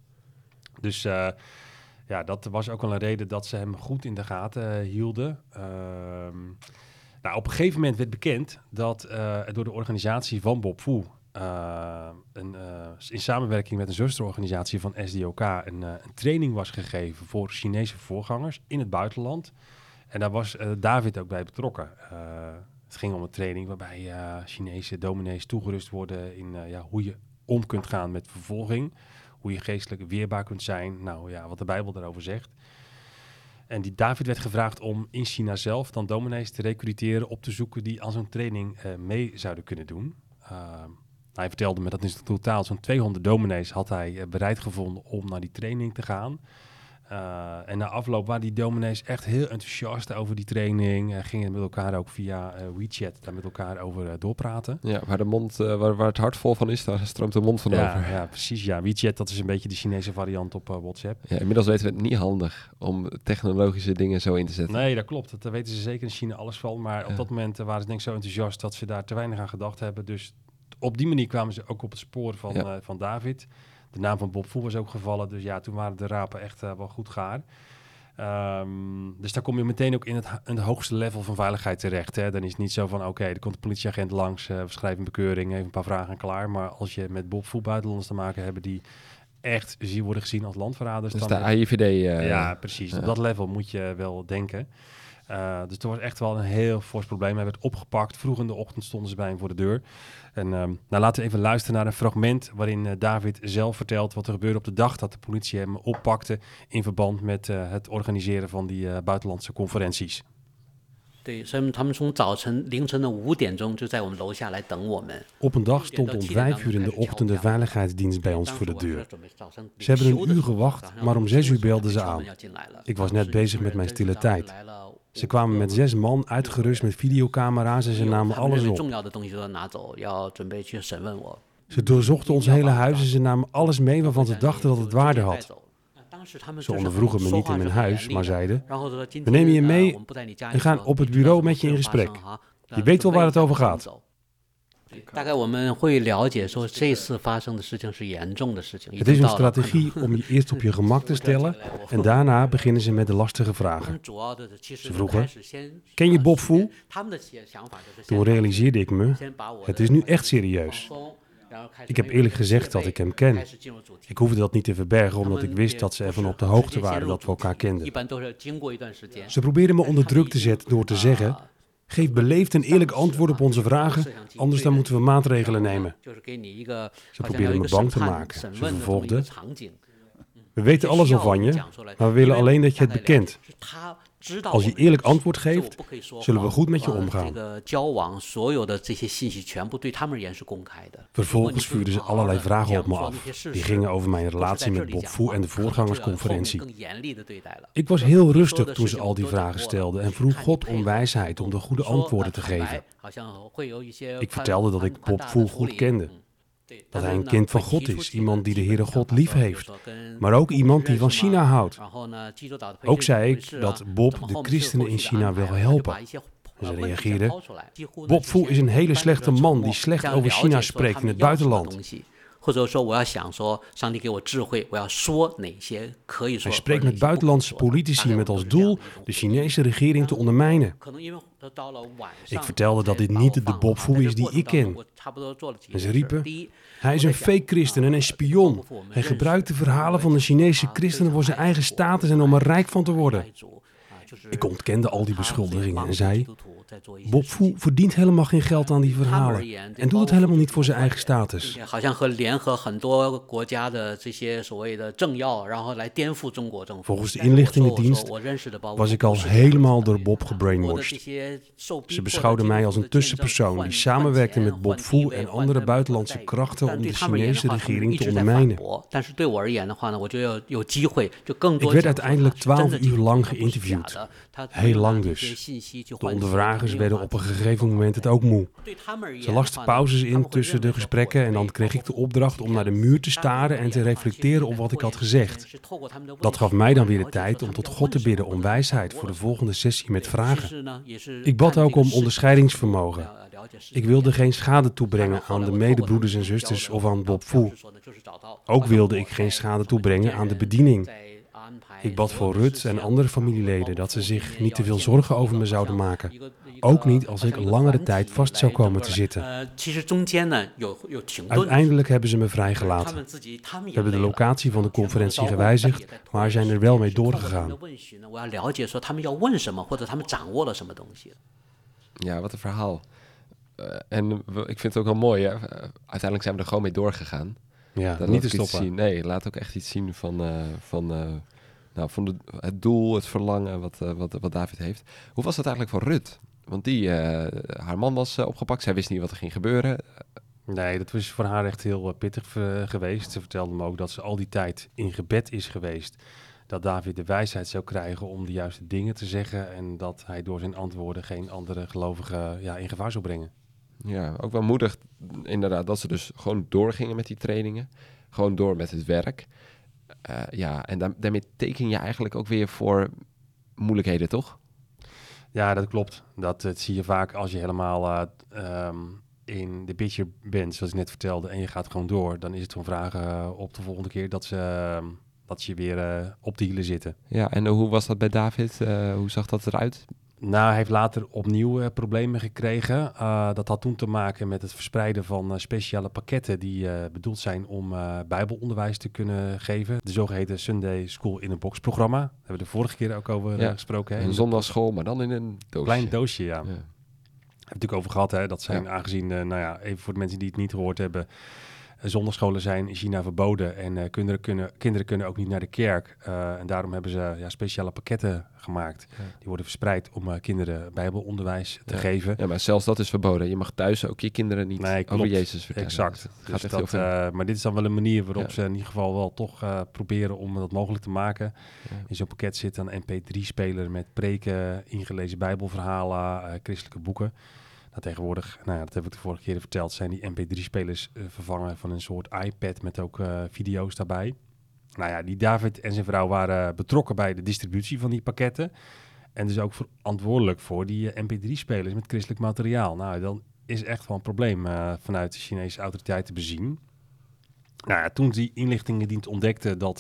Dus uh, ja, dat was ook wel een reden dat ze hem goed in de gaten uh, hielden. Uh, nou, op een gegeven moment werd bekend dat uh, door de organisatie van Bob Fu, Uh, een, uh, in samenwerking met een zusterorganisatie van S D O K een, uh, een training was gegeven voor Chinese voorgangers in het buitenland. En daar was uh, David ook bij betrokken. Uh, het ging om een training waarbij uh, Chinese dominees toegerust worden in uh, ja, hoe je om kunt gaan met vervolging. Hoe je geestelijk weerbaar kunt zijn. Nou ja, wat de Bijbel daarover zegt. En die David werd gevraagd om in China zelf dan dominees te recruteren, op te zoeken die aan zo'n training uh, mee zouden kunnen doen. Uh, Hij vertelde me dat in totaal zo'n tweehonderd dominees had hij uh, bereid gevonden om naar die training te gaan. Uh, en na afloop waren die dominees echt heel enthousiast over die training. Uh, gingen met elkaar ook via uh, WeChat daar met elkaar over uh, doorpraten. Ja, waar, de mond, uh, waar, waar het hart vol van is, daar stroomt de mond van ja, over. Ja, precies. Ja. WeChat, dat is een beetje de Chinese variant op uh, WhatsApp. Ja, inmiddels weten we het niet handig om technologische dingen zo in te zetten. Nee, dat klopt. Daar weten ze zeker in China alles van. Maar ja. op dat moment uh, waren ze denk ik zo enthousiast dat ze daar te weinig aan gedacht hebben. Dus op die manier kwamen ze ook op het spoor van, ja. uh, van David. De naam van Bob Fu was ook gevallen. Dus ja, toen waren de rapen echt uh, wel goed gaar. Um, dus daar kom je meteen ook in het, in het hoogste level van veiligheid terecht. Hè. Dan is het niet zo van, oké, okay, er komt een politieagent langs, uh, we schrijven een bekeuring, even een paar vragen en klaar. Maar als je met Bob Fu buitenlanders te maken hebt die echt zie worden gezien als landverraders. Dus dan de A I V D... Uh, ja, precies. Ja. Op dat level moet je wel denken. Uh, dus het was echt wel een heel fors probleem. Hij werd opgepakt. Vroeg in de ochtend stonden ze bij hem voor de deur. En um, nou, laten we even luisteren naar een fragment waarin uh, David zelf vertelt wat er gebeurde op de dag dat de politie hem oppakte in verband met uh, het organiseren van die uh, buitenlandse conferenties. 对，所以他们从早晨凌晨的五点钟就在我们楼下来等我们。 Op een dag stond om vijf uur in de ochtend de veiligheidsdienst bij ons voor de deur. Ze hebben een uur gewacht, maar om zes uur belden ze aan. Ik was net bezig met mijn stille tijd. Ze kwamen met zes man, uitgerust met videocamera's en ze namen alles op. Ze doorzochten ons hele huis en ze namen alles mee waarvan ze dachten dat het waarde had. Ze ondervroegen me niet in mijn huis, maar zeiden, we nemen je mee en gaan op het bureau met je in gesprek. Je weet wel waar het over gaat. Het is een strategie om je eerst op je gemak te stellen en daarna beginnen ze met de lastige vragen. Ze vroegen, ken je Bob Fu? Toen realiseerde ik me, het is nu echt serieus. Ik heb eerlijk gezegd dat ik hem ken. Ik hoefde dat niet te verbergen, omdat ik wist dat ze ervan op de hoogte waren dat we elkaar kenden. Ze probeerden me onder druk te zetten door te zeggen, geef beleefd en eerlijk antwoord op onze vragen, anders dan moeten we maatregelen nemen. Ze probeerden me bang te maken. Ze vervolgden, we weten alles al van je, maar we willen alleen dat je het bekent. Als je eerlijk antwoord geeft, zullen we goed met je omgaan. Vervolgens vuurden ze allerlei vragen op me af. Die gingen over mijn relatie met Bob Fu en de voorgangersconferentie. Ik was heel rustig toen ze al die vragen stelden en vroeg God om wijsheid om de goede antwoorden te geven. Ik vertelde dat ik Bob Fu goed kende. Dat hij een kind van God is, iemand die de Heere God lief heeft, maar ook iemand die van China houdt. Ook zei ik dat Bob de christenen in China wil helpen. En ze reageerden: Bob Fu is een hele slechte man die slecht over China spreekt in het buitenland. Hij spreekt met buitenlandse politici met als doel de Chinese regering te ondermijnen. Ik vertelde dat dit niet de Bob Fu is die ik ken. En ze riepen: hij is een fake christen en een spion. Hij gebruikt de verhalen van de Chinese christenen voor zijn eigen status en om er rijk van te worden. Ik ontkende al die beschuldigingen en zei: Bob Fu verdient helemaal geen geld aan die verhalen en doet het helemaal niet voor zijn eigen status. Volgens de inlichtingendienst was ik al helemaal door Bob gebrainwashed. Ze beschouwden mij als een tussenpersoon die samenwerkte met Bob Fu en andere buitenlandse krachten om de Chinese regering te ondermijnen. Ik werd uiteindelijk twaalf uur lang geïnterviewd. Heel lang dus. De ondervragers werden op een gegeven moment het ook moe. Ze lasten pauzes in tussen de gesprekken en dan kreeg ik de opdracht om naar de muur te staren en te reflecteren op wat ik had gezegd. Dat gaf mij dan weer de tijd om tot God te bidden om wijsheid voor de volgende sessie met vragen. Ik bad ook om onderscheidingsvermogen. Ik wilde geen schade toebrengen aan de medebroeders en zusters of aan Bob Fu. Ook wilde ik geen schade toebrengen aan de bediening. Ik bad voor Ruth en andere familieleden dat ze zich niet te veel zorgen over me zouden maken. Ook niet als ik langere tijd vast zou komen te zitten. Uiteindelijk hebben ze me vrijgelaten. We hebben de locatie van de conferentie gewijzigd, maar zijn er wel mee doorgegaan. Ja, wat een verhaal. Uh, en we, ik vind het ook wel mooi. Hè? Uh, uiteindelijk zijn we er gewoon mee doorgegaan. Ja, dat niet te stoppen. Zien. Nee, laat ook echt iets zien van, uh, van, uh, nou, van de, het doel, het verlangen wat, uh, wat, wat David heeft. Hoe was dat eigenlijk voor Ruth? Want die, uh, haar man was uh, opgepakt. Zij wist niet wat er ging gebeuren. Nee, dat was voor haar echt heel uh, pittig uh, geweest. Ze vertelde me ook dat ze al die tijd in gebed is geweest. Dat David de wijsheid zou krijgen om de juiste dingen te zeggen. En dat hij door zijn antwoorden geen andere gelovigen ja, in gevaar zou brengen. Ja, ook wel moedig inderdaad dat ze dus gewoon doorgingen met die trainingen. Gewoon door met het werk. Uh, ja, en da- daarmee teken je eigenlijk ook weer voor moeilijkheden, toch? Ja, dat klopt. Dat, dat zie je vaak als je helemaal uh, um, in de picture bent, zoals ik net vertelde, en je gaat gewoon door. Dan is het gewoon vragen uh, op de volgende keer dat ze, uh, dat ze weer uh, op de hielen zitten. Ja, en uh, hoe was dat bij David? Uh, hoe zag dat eruit? Nou, hij heeft later opnieuw uh, problemen gekregen. Uh, dat had toen te maken met het verspreiden van uh, speciale pakketten die uh, bedoeld zijn om uh, bijbelonderwijs te kunnen geven. De zogeheten Sunday School in a Box programma. Daar hebben we de vorige keer ook over ja, uh, gesproken. Hè? Een zondagsschool, maar dan in een doosje. Klein doosje, ja. ja. Daar hebben we het natuurlijk over gehad. Hè? Dat zijn ja. aangezien, uh, nou ja, even voor de mensen die het niet gehoord hebben. Zondagscholen zijn in China verboden en uh, kinderen, kunnen, kinderen kunnen ook niet naar de kerk. Uh, en daarom hebben ze ja, speciale pakketten gemaakt. Ja. Die worden verspreid om uh, kinderen bijbelonderwijs te ja. geven. Ja, maar zelfs dat is verboden. Je mag thuis ook je kinderen niet nee, over Jezus vertellen. Exact. Dat dus gaat echt dat, heel uh, maar dit is dan wel een manier waarop ja. ze in ieder geval wel toch uh, proberen om dat mogelijk te maken. Ja. In zo'n pakket zit dan een M P drie speler met preken, ingelezen bijbelverhalen, uh, christelijke boeken. Nou, tegenwoordig, nou ja, dat heb ik de vorige keer verteld, zijn die M P drie spelers uh, vervangen van een soort iPad met ook uh, video's daarbij. Nou ja, die David en zijn vrouw waren betrokken bij de distributie van die pakketten. En dus ook verantwoordelijk voor die uh, M P drie spelers met christelijk materiaal. Nou, dan is echt wel een probleem uh, vanuit de Chinese autoriteiten bezien. Nou ja, toen die inlichtingendienst ontdekte dat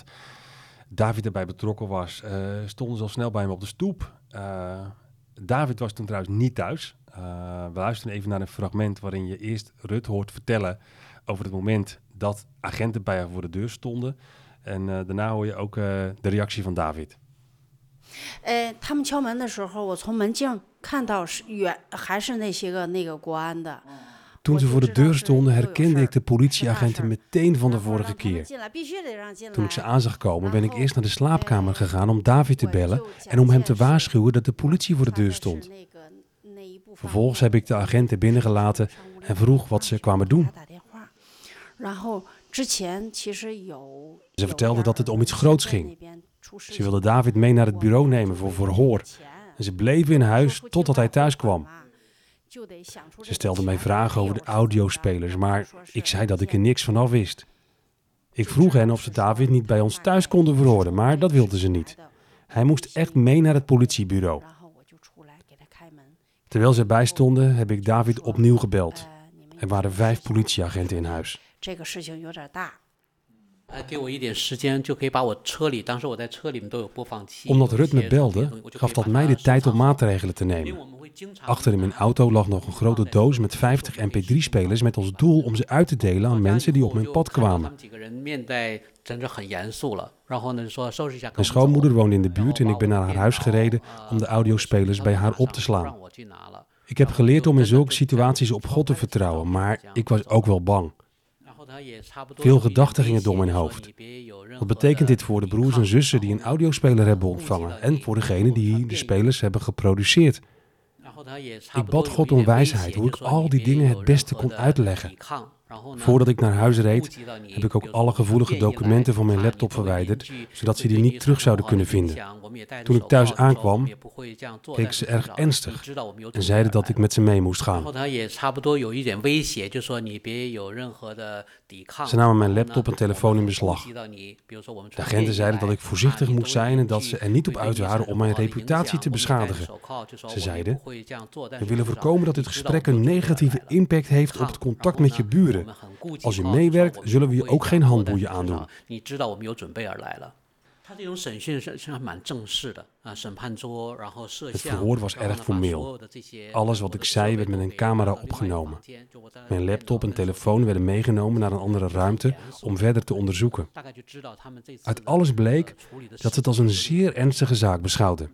David erbij betrokken was, uh, stonden ze al snel bij hem op de stoep. Uh, David was toen trouwens niet thuis. Uh, we luisteren even naar een fragment waarin je eerst Ruth hoort vertellen over het moment dat agenten bij haar voor de deur stonden. En uh, daarna hoor je ook uh, de reactie van David. 呃，他们敲门的时候，我从门镜看到是远还是那些个那个国安的。 Toen ze voor de deur stonden, herkende ik de politieagenten meteen van de vorige keer. Toen ik ze aan zag komen, ben ik eerst naar de slaapkamer gegaan om David te bellen en om hem te waarschuwen dat de politie voor de deur stond. Vervolgens heb ik de agenten binnengelaten en vroeg wat ze kwamen doen. Ze vertelden dat het om iets groots ging. Ze wilden David mee naar het bureau nemen voor verhoor. En ze bleven in huis totdat hij thuis kwam. Ze stelden mij vragen over de audiospelers, maar ik zei dat ik er niks vanaf wist. Ik vroeg hen of ze David niet bij ons thuis konden verhoren, maar dat wilden ze niet. Hij moest echt mee naar het politiebureau. Terwijl ze erbij stonden, heb ik David opnieuw gebeld. Er waren vijf politieagenten in huis. Omdat Rut me belde, gaf dat mij de tijd om maatregelen te nemen. Achter in mijn auto lag nog een grote doos met vijftig M P drie spelers met als doel om ze uit te delen aan mensen die op mijn pad kwamen. Mijn schoonmoeder woonde in de buurt en ik ben naar haar huis gereden om de audiospelers bij haar op te slaan. Ik heb geleerd om in zulke situaties op God te vertrouwen, maar ik was ook wel bang. Veel gedachten gingen door mijn hoofd. Wat betekent dit voor de broers en zussen die een audiospeler hebben ontvangen en voor degenen die de spelers hebben geproduceerd? Ik bad God om wijsheid hoe ik al die dingen het beste kon uitleggen. Voordat ik naar huis reed, heb ik ook alle gevoelige documenten van mijn laptop verwijderd, zodat ze die niet terug zouden kunnen vinden. Toen ik thuis aankwam, keken ze erg ernstig en zeiden dat ik met ze mee moest gaan. Ze namen mijn laptop en telefoon in beslag. De agenten zeiden dat ik voorzichtig moest zijn en dat ze er niet op uit waren om mijn reputatie te beschadigen. Ze zeiden, we willen voorkomen dat dit gesprek een negatieve impact heeft op het contact met je buren. Als je meewerkt, zullen we je ook geen handboeien aandoen. Het verhoor was erg formeel. Alles wat ik zei werd met een camera opgenomen. Mijn laptop en telefoon werden meegenomen naar een andere ruimte om verder te onderzoeken. Uit alles bleek dat ze het als een zeer ernstige zaak beschouwden.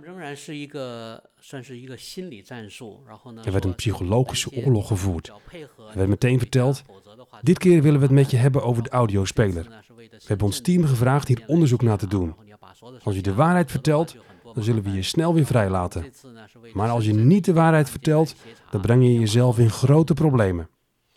Er werd een psychologische oorlog gevoerd. Er werd meteen verteld, dit keer willen we het met je hebben over de audiospeler. We hebben ons team gevraagd hier onderzoek naar te doen. Als je de waarheid vertelt, dan zullen we je snel weer vrijlaten. Maar als je niet de waarheid vertelt, dan breng je jezelf in grote problemen.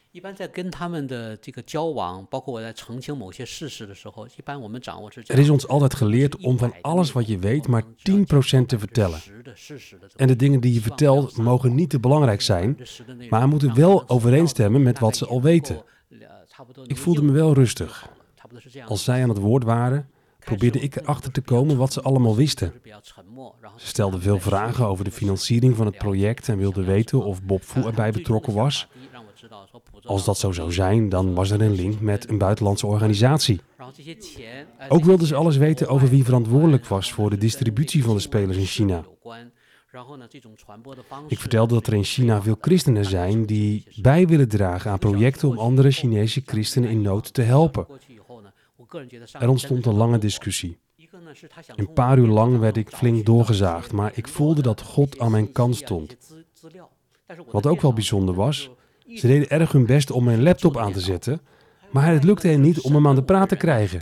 Er is ons altijd geleerd om van alles wat je weet maar tien procent te vertellen. En de dingen die je vertelt mogen niet te belangrijk zijn, maar moeten wel overeenstemmen met wat ze al weten. Ik voelde me wel rustig. Als zij aan het woord waren, probeerde ik erachter te komen wat ze allemaal wisten. Ze stelden veel vragen over de financiering van het project en wilden weten of Bob Fu erbij betrokken was. Als dat zo zou zijn, dan was er een link met een buitenlandse organisatie. Ook wilden ze alles weten over wie verantwoordelijk was voor de distributie van de spelers in China. Ik vertelde dat er in China veel christenen zijn die bij willen dragen aan projecten om andere Chinese christenen in nood te helpen. Er ontstond een lange discussie. Een paar uur lang werd ik flink doorgezaagd, maar ik voelde dat God aan mijn kant stond. Wat ook wel bijzonder was, ze deden erg hun best om mijn laptop aan te zetten, maar het lukte hen niet om hem aan de praat te krijgen.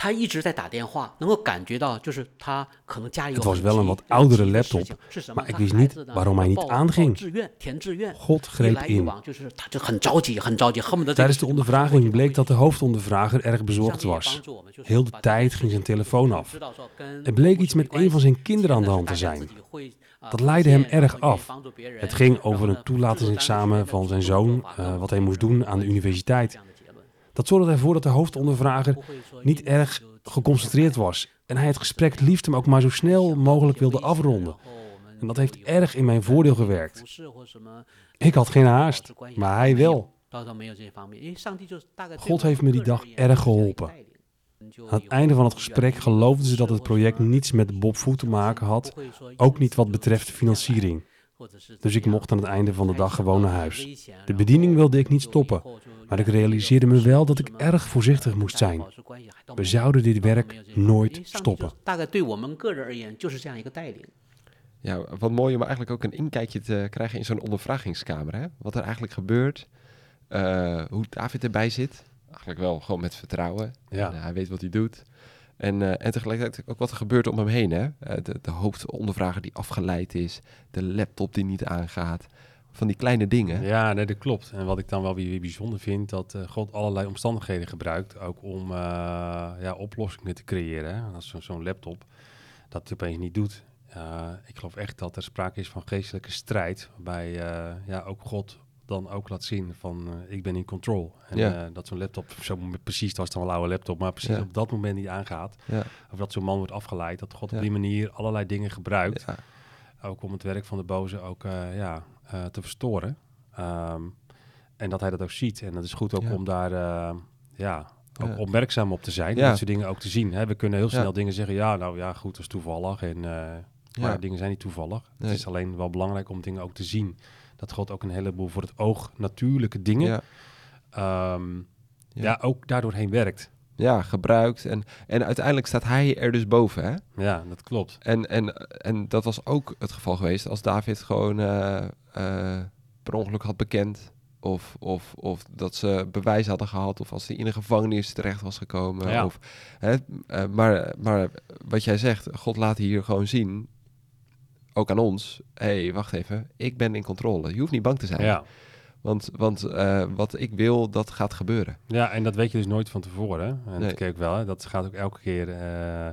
Het was wel een wat oudere laptop, maar ik wist niet waarom hij niet aanging. God greep in. Tijdens de ondervraging bleek dat de hoofdondervrager erg bezorgd was. Heel de tijd ging zijn telefoon af. Er bleek iets met een van zijn kinderen aan de hand te zijn. Dat leidde hem erg af. Het ging over een toelatingsexamen van zijn zoon, uh, wat hij moest doen aan de universiteit. Dat zorgde ervoor dat de hoofdondervrager niet erg geconcentreerd was en hij het gesprek liefst hem ook maar zo snel mogelijk wilde afronden. En dat heeft erg in mijn voordeel gewerkt. Ik had geen haast, maar hij wel. God heeft me die dag erg geholpen. Aan het einde van het gesprek geloofden ze dat het project niets met Bob Fu te maken had, ook niet wat betreft financiering. Dus ik mocht aan het einde van de dag gewoon naar huis. De bediening wilde ik niet stoppen, maar ik realiseerde me wel dat ik erg voorzichtig moest zijn. We zouden dit werk nooit stoppen. Ja, wat mooi om eigenlijk ook een inkijkje te krijgen in zo'n ondervragingskamer. Hè? Wat er eigenlijk gebeurt. Uh, hoe David erbij zit. Eigenlijk wel gewoon met vertrouwen. Ja. En, uh, hij weet wat hij doet. En, uh, en tegelijkertijd ook wat er gebeurt om hem heen. Hè? Uh, de, de hoofdondervrager die afgeleid is. De laptop die niet aangaat. Van die kleine dingen. Ja, nee, dat klopt. En wat ik dan wel weer, weer bijzonder vind, dat uh, God allerlei omstandigheden gebruikt. Ook om uh, ja, oplossingen te creëren. Hè? Als zo, zo'n laptop dat het opeens niet doet. Uh, ik geloof echt dat er sprake is van geestelijke strijd. Waarbij uh, ja, ook God dan ook laat zien van uh, ik ben in control. En ja. uh, dat zo'n laptop, zo precies, dat was dan wel een oude laptop, maar precies ja. op dat moment niet aangaat. Ja. Of dat zo'n man wordt afgeleid. Dat God ja. op die manier allerlei dingen gebruikt. Ja. Ook om het werk van de boze ook uh, ja, uh, te verstoren. Um, en dat hij dat ook ziet. En dat is goed ook ja. om daar uh, ja, ook ja. opmerkzaam op te zijn. Ja. Dat soort dingen ook te zien. Hè. We kunnen heel snel ja. dingen zeggen. Ja, nou ja, goed, dat is toevallig. En, uh, maar ja. dingen zijn niet toevallig. Nee. Het is alleen wel belangrijk om dingen ook te zien. Dat God ook een heleboel voor het oog natuurlijke dingen... Ja, um, ja. ja ook daardoor heen werkt. Ja, gebruikt. En, en uiteindelijk staat hij er dus boven, hè? Ja, dat klopt. En, en, en dat was ook het geval geweest als David gewoon uh, uh, per ongeluk had bekend... Of, of, of dat ze bewijs hadden gehad... of als hij in een gevangenis terecht was gekomen. Ja. Of, hè, uh, maar, maar wat jij zegt, God laat hier gewoon zien... ook aan ons, hé, hey, wacht even, ik ben in controle. Je hoeft niet bang te zijn. Ja. Want, want uh, wat ik wil, dat gaat gebeuren. Ja, en dat weet je dus nooit van tevoren. En nee. dat ken ik wel, hè? Dat gaat ook elke keer uh,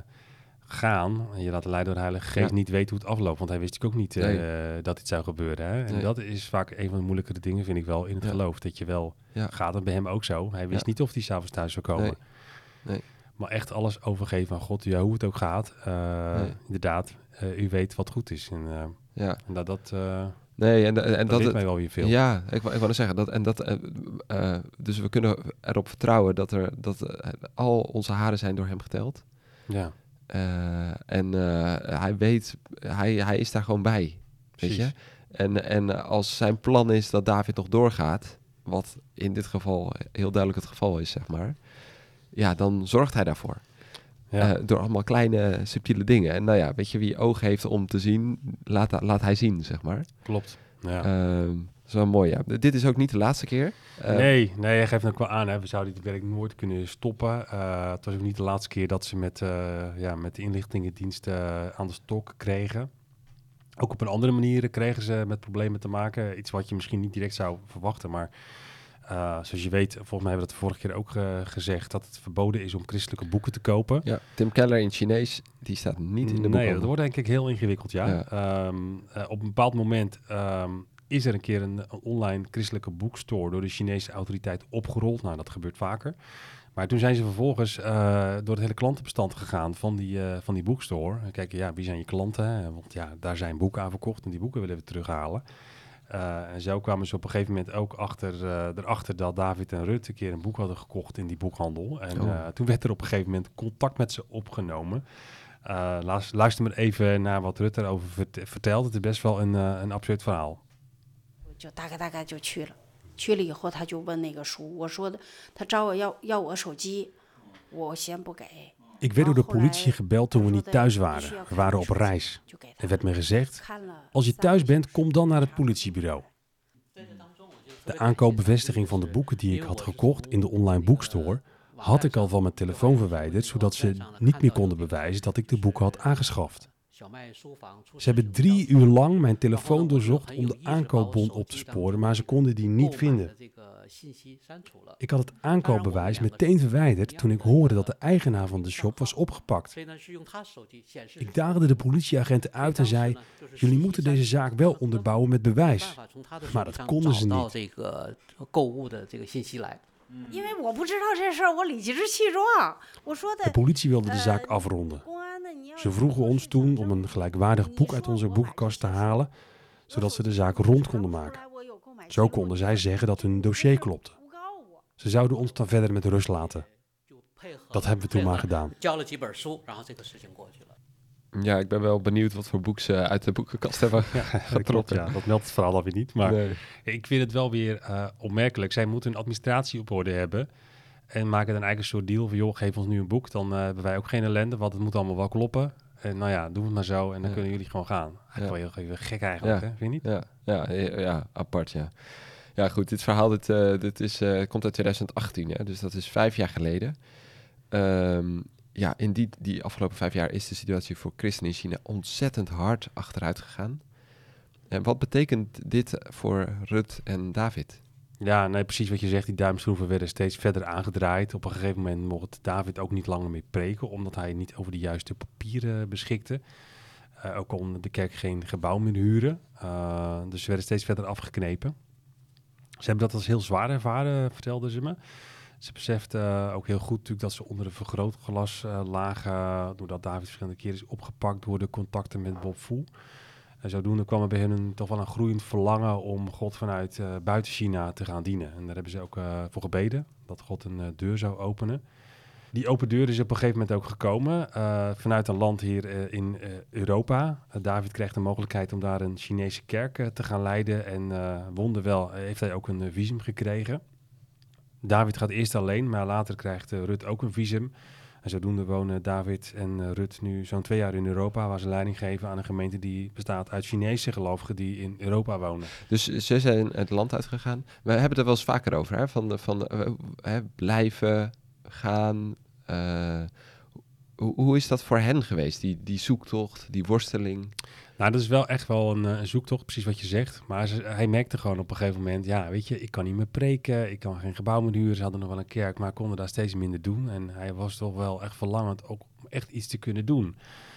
gaan. En je laat de leider door de Heilige Geest ja. niet weten hoe het afloopt. Want hij wist natuurlijk ook niet uh, nee. dat dit zou gebeuren. Hè? En nee. dat is vaak een van de moeilijkere dingen, vind ik wel, in het ja. geloof. Dat je wel ja. gaat, en bij hem ook zo. Hij wist ja. niet of hij s'avonds thuis zou komen. Nee. Nee. Maar echt alles overgeven aan God, ja, hoe het ook gaat. Uh, nee. Inderdaad, uh, u weet wat goed is. En, uh, ja. en dat... dat uh, Nee, en, en, en dat dat weet mij wel weer veel. Ja, ik, ik wou zeggen dat en dat. Uh, uh, dus we kunnen erop vertrouwen dat er dat uh, al onze haren zijn door hem geteld. Ja. Uh, en uh, hij weet, hij, hij is daar gewoon bij, weet je. En en als zijn plan is dat David nog doorgaat, wat in dit geval heel duidelijk het geval is, zeg maar. Ja, dan zorgt hij daarvoor. Ja. Uh, door allemaal kleine, subtiele dingen. En nou ja, weet je, wie oog heeft om te zien, laat, laat hij zien, zeg maar. Klopt, ja. Uh, dat is wel mooi, ja. Dit is ook niet de laatste keer. Uh, nee, nee, hij geeft ook wel aan, hè. We zouden dit werk nooit kunnen stoppen. Uh, het was ook niet de laatste keer dat ze met, uh, ja, met de inlichtingendienst uh, aan de stok kregen. Ook op een andere manier kregen ze met problemen te maken. Iets wat je misschien niet direct zou verwachten, maar... Uh, zoals je weet, volgens mij hebben we dat de vorige keer ook uh, gezegd... dat het verboden is om christelijke boeken te kopen. Ja, Tim Keller in Chinees, die staat niet in de boekhandel. Nee, dat wordt denk ik heel ingewikkeld, ja. ja. Um, uh, op een bepaald moment um, is er een keer een, een online christelijke boekstore... door de Chinese autoriteit opgerold. Nou, dat gebeurt vaker. Maar toen zijn ze vervolgens uh, door het hele klantenbestand gegaan van die, uh, van die boekstore. En kijken, ja, wie zijn je klanten? Want ja, daar zijn boeken aan verkocht en die boeken willen we terughalen. Uh, en zo kwamen ze op een gegeven moment ook achter, uh, erachter dat David en Rut een keer een boek hadden gekocht in die boekhandel. En oh. uh, toen werd er op een gegeven moment contact met ze opgenomen. Uh, luister, luister maar even naar wat Rut erover vert- vertelt. Het is best wel een, uh, een absurd verhaal. 就大概大概就去了，去了以后他就问那个叔，我说的，他找我要要我手机，我先不给。 Ik werd door de politie gebeld toen we niet thuis waren. We waren op reis. Er werd me gezegd, als je thuis bent, kom dan naar het politiebureau. De aankoopbevestiging van de boeken die ik had gekocht in de online boekstore... had ik al van mijn telefoon verwijderd... zodat ze niet meer konden bewijzen dat ik de boeken had aangeschaft. Ze hebben drie uur lang mijn telefoon doorzocht om de aankoopbon op te sporen... maar ze konden die niet vinden. Ik had het aankoopbewijs meteen verwijderd toen ik hoorde dat de eigenaar van de shop was opgepakt. Ik daagde de politieagenten uit en zei, jullie moeten deze zaak wel onderbouwen met bewijs. Maar dat konden ze niet. De politie wilde de zaak afronden. Ze vroegen ons toen om een gelijkwaardig boek uit onze boekenkast te halen, zodat ze de zaak rond konden maken. Zo konden zij zeggen dat hun dossier klopte. Ze zouden ons dan verder met rust laten. Dat hebben we toen maar gedaan. Ja, ik ben wel benieuwd wat voor boek ze uit de boekenkast hebben ja, getrokken. Ja, dat meldt het verhaal alweer niet. Maar nee. Ik vind het wel weer uh, opmerkelijk. Zij moeten een administratie op orde hebben. En maken dan eigenlijk een soort deal van, joh, geef ons nu een boek. Dan uh, hebben wij ook geen ellende, want het moet allemaal wel kloppen. En nou ja, doen het maar zo en dan ja. kunnen jullie gewoon gaan. Eigenlijk ja. wel heel, heel gek eigenlijk, ja. hè? Vind je niet? Ja, ja, ja, ja apart, ja. Ja, goed, dit verhaal dit, uh, dit is, uh, komt uit twintig achttien, hè? Dus dat is vijf jaar geleden. Um, ja, in die, die afgelopen vijf jaar is de situatie voor christenen in China ontzettend hard achteruit gegaan. En wat betekent dit voor Rut en David? Ja, nee, precies wat je zegt. Die duimschroeven werden steeds verder aangedraaid. Op een gegeven moment mocht David ook niet langer meer preken, omdat hij niet over de juiste papieren beschikte. Uh, ook kon de kerk geen gebouw meer huren. Uh, dus ze werden steeds verder afgeknepen. Ze hebben dat als heel zwaar ervaren, vertelden ze me. Ze beseften uh, ook heel goed natuurlijk dat ze onder een vergrootglas uh, lagen, doordat David verschillende keren is opgepakt door de contacten met Bob Fu. En zodoende kwam er bij hen een, toch wel een groeiend verlangen om God vanuit uh, buiten China te gaan dienen. En daar hebben ze ook uh, voor gebeden, dat God een uh, deur zou openen. Die open deur is op een gegeven moment ook gekomen uh, vanuit een land hier uh, in uh, Europa. Uh, David krijgt de mogelijkheid om daar een Chinese kerk uh, te gaan leiden. En uh, wonderwel uh, heeft hij ook een uh, visum gekregen. David gaat eerst alleen, maar later krijgt uh, Rut ook een visum. En zodoende wonen David en uh, Rut nu zo'n twee jaar in Europa, waar ze leiding geven aan een gemeente die bestaat uit Chinese gelovigen die in Europa wonen. Dus ze zijn het land uitgegaan. We hebben het er wel eens vaker over, hè? Van, van uh, uh, blijven, gaan. Uh, hoe, hoe is dat voor hen geweest, die, die zoektocht, die worsteling? Nou, dat is wel echt wel een, een zoektocht, precies wat je zegt. Maar ze, hij merkte gewoon op een gegeven moment, ja, weet je, ik kan niet meer preken, ik kan geen gebouw meer huren. Ze hadden nog wel een kerk, maar konden daar steeds minder doen. En hij was toch wel echt verlangend ook om echt iets te kunnen doen.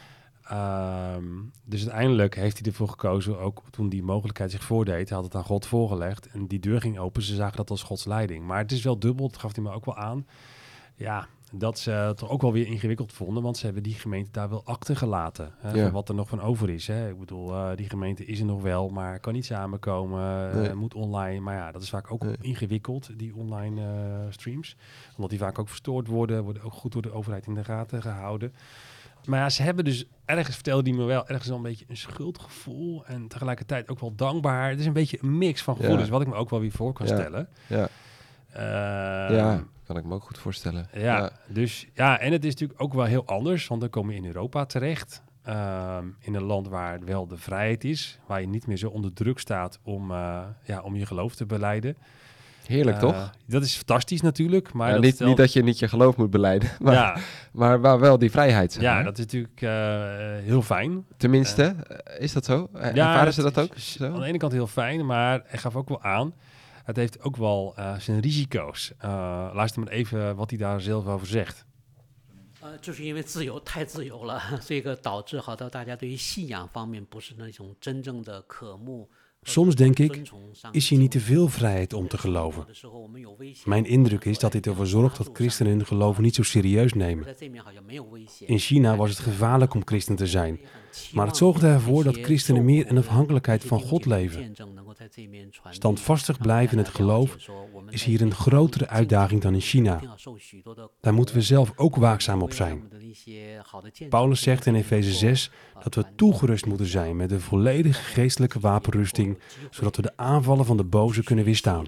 Um, dus uiteindelijk heeft hij ervoor gekozen, ook toen die mogelijkheid zich voordeed, hij had het aan God voorgelegd en die deur ging open. Ze zagen dat als Gods leiding. Maar het is wel dubbel, dat gaf hij me ook wel aan. Ja, dat ze het toch ook wel weer ingewikkeld vonden, want ze hebben die gemeente daar wel achtergelaten. Hè, ja. Van wat er nog van over is. Hè. Ik bedoel, uh, die gemeente is er nog wel, maar kan niet samenkomen, nee. uh, moet online. Maar ja, dat is vaak ook nee. ingewikkeld, die online uh, streams. Omdat die vaak ook verstoord worden, worden ook goed door de overheid in de gaten gehouden. Maar ja, ze hebben dus, ergens vertelde die me wel, ergens wel een beetje een schuldgevoel en tegelijkertijd ook wel dankbaar. Het is een beetje een mix van gevoelens, ja. wat ik me ook wel weer voor kan ja. stellen. Ja. Uh, ja, kan ik me ook goed voorstellen. Ja, ja, dus ja, en het is natuurlijk ook wel heel anders, want dan kom je in Europa terecht. Uh, in een land waar wel de vrijheid is, waar je niet meer zo onder druk staat om, uh, ja, om je geloof te beleiden. Heerlijk, uh, toch? Dat is fantastisch natuurlijk. Maar ja, dat niet, stelt... niet dat je niet je geloof moet beleiden, maar, ja. maar, maar wel die vrijheid. Zeg ja, maar. dat is natuurlijk uh, heel fijn. Tenminste, uh, is dat zo? Ja, Ervaren ze dat ook? Zo? Aan de ene kant heel fijn, maar hij gaf ook wel aan, het heeft ook wel uh, zijn risico's. Uh, luister maar even wat hij daar zelf over zegt. 就是因为自由太自由了，这个导致好像大家对于信仰方面不是那种真正的渴慕。 Soms denk ik, is hier niet te veel vrijheid om te geloven? Mijn indruk is dat dit ervoor zorgt dat christenen hun geloof niet zo serieus nemen. In China was het gevaarlijk om christen te zijn, maar het zorgde ervoor dat christenen meer in afhankelijkheid van God leven. Standvastig blijven in het geloof is hier een grotere uitdaging dan in China. Daar moeten we zelf ook waakzaam op zijn. Paulus zegt in Efeze zes dat we toegerust moeten zijn met een volledige geestelijke wapenrusting, zodat we de aanvallen van de boze kunnen weerstaan.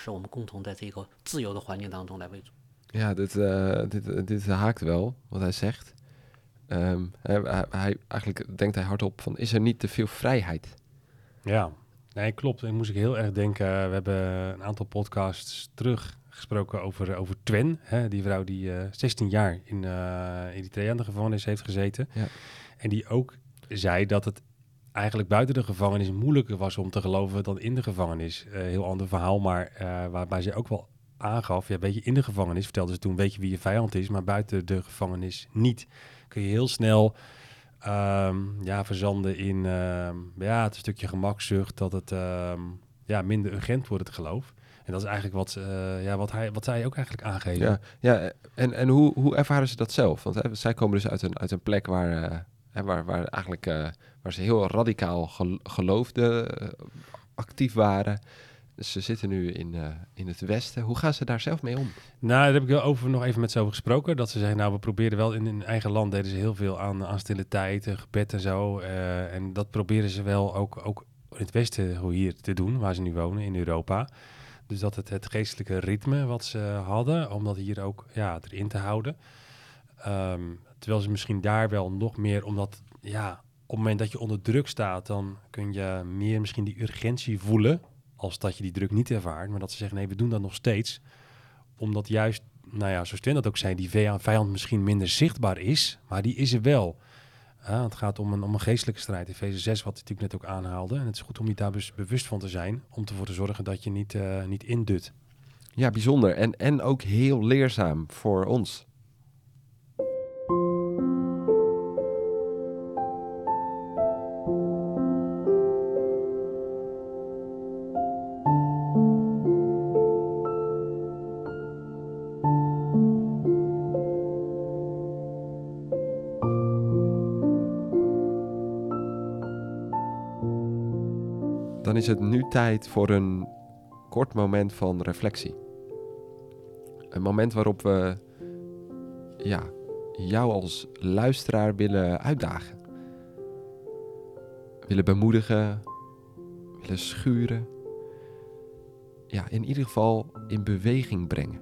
Ja, dit, uh, dit, dit haakt wel, wat hij zegt. Um, hij, hij, eigenlijk denkt hij hardop van, is er niet te veel vrijheid? Ja, nee, klopt. Ik moest ik heel erg denken, we hebben een aantal podcasts terug gesproken over, over Twen, hè, die vrouw die uh, zestien jaar in uh, Eritrea in de gevangenis heeft gezeten. Ja. En die ook zei dat het eigenlijk buiten de gevangenis moeilijker was om te geloven dan in de gevangenis. Uh, heel ander verhaal, maar uh, waarbij ze ook wel aangaf, ja, weet je, in de gevangenis, vertelde ze toen, weet je wie je vijand is, maar buiten de gevangenis niet. Kun je heel snel um, ja, verzanden in uh, ja, het stukje gemakzucht, dat het um, ja, minder urgent wordt, het geloof. En dat is eigenlijk wat, uh, ja, wat, hij, wat zij ook eigenlijk aangeven. Ja, ja en, en hoe, hoe ervaren ze dat zelf? Want hè, zij komen dus uit een, uit een plek waar, uh, hè, waar, waar, eigenlijk, uh, waar ze heel radicaal gel- geloofden, uh, actief waren. Dus ze zitten nu in, uh, in het Westen. Hoe gaan ze daar zelf mee om? Nou, daar heb ik wel over nog even met ze over gesproken. Dat ze zeggen, nou, we proberen wel in hun eigen land, deden ze heel veel aan, aan stille tijd, gebed en zo. Uh, en dat proberen ze wel ook, ook in het Westen hoe hier te doen, waar ze nu wonen, in Europa. Dus dat het, het geestelijke ritme wat ze hadden, om dat hier ook ja, erin te houden. Um, terwijl ze misschien daar wel nog meer, omdat ja, op het moment dat je onder druk staat, dan kun je meer misschien die urgentie voelen. als dat je die druk niet ervaart. Maar dat ze zeggen, nee, we doen dat nog steeds. Omdat juist, nou ja, zoals Sven dat ook zei, die vijand misschien minder zichtbaar is. Maar die is er wel. Uh, het gaat om een, om een geestelijke strijd. Efeze zes, wat hij natuurlijk net ook aanhaalde. En het is goed om je daar dus bewust van te zijn. Om ervoor te zorgen dat je niet, uh, niet indut. Ja, bijzonder. En, en ook heel leerzaam voor ons. Dan is het nu tijd voor een kort moment van reflectie. Een moment waarop we ja, jou als luisteraar willen uitdagen. Willen bemoedigen, willen schuren. Ja, in ieder geval in beweging brengen.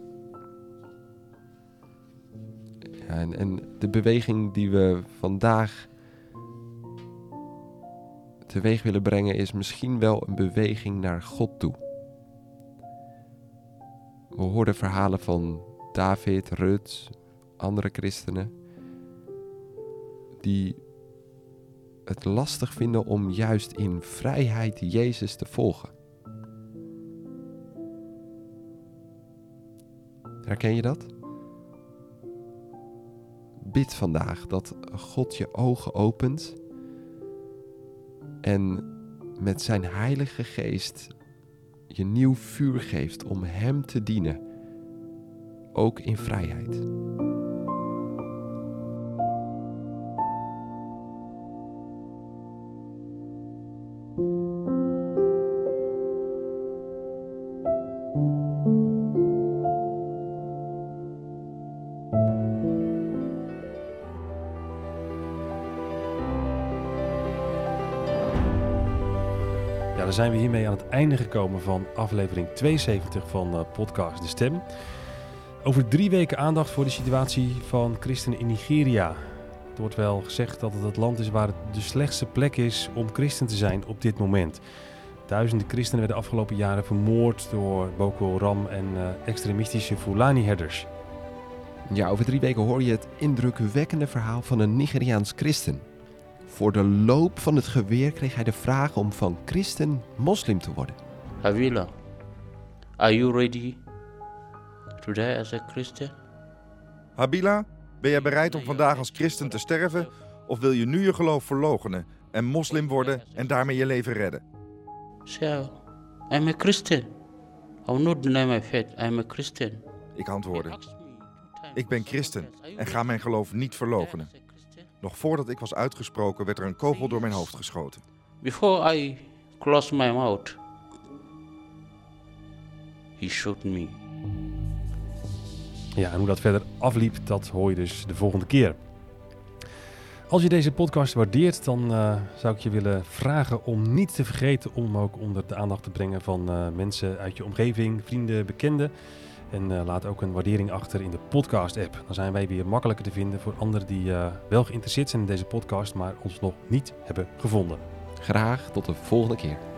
Ja, en, en de beweging die we vandaag teweeg willen brengen is misschien wel een beweging naar God toe. We hoorden verhalen van David, Rut, andere christenen die het lastig vinden om juist in vrijheid Jezus te volgen. Herken je dat? Bid vandaag dat God je ogen opent en met zijn Heilige Geest je nieuw vuur geeft om hem te dienen, ook in vrijheid. Dan zijn we hiermee aan het einde gekomen van aflevering tweeënzeventig van uh, podcast De Stem. Over drie weken aandacht voor de situatie van christenen in Nigeria. Het wordt wel gezegd dat het het land is waar het de slechtste plek is om christen te zijn op dit moment. Duizenden christenen werden afgelopen jaren vermoord door Boko Haram en uh, extremistische Fulani-herders. Ja, over drie weken hoor je het indrukwekkende verhaal van een Nigeriaans christen. Voor de loop van het geweer kreeg hij de vraag om van christen moslim te worden. Havila, are you ready to die as a Christian? Habila, ben jij bereid om vandaag als christen te sterven? Of wil je nu je geloof verloochenen en moslim worden en daarmee je leven redden? So, I'm a Christian. I will not deny my faith. I'm a Christian. Ik antwoordde, ik ben christen en ga mijn geloof niet verloochenen. Nog voordat ik was uitgesproken werd er een kogel door mijn hoofd geschoten. Before I closed my mouth, he shot me. Ja, en hoe dat verder afliep, dat hoor je dus de volgende keer. Als je deze podcast waardeert, dan uh, zou ik je willen vragen om niet te vergeten om hem ook onder de aandacht te brengen van uh, mensen uit je omgeving, vrienden, bekenden. En uh, laat ook een waardering achter in de podcast-app. Dan zijn wij weer makkelijker te vinden voor anderen die uh, wel geïnteresseerd zijn in deze podcast, maar ons nog niet hebben gevonden. Graag tot de volgende keer.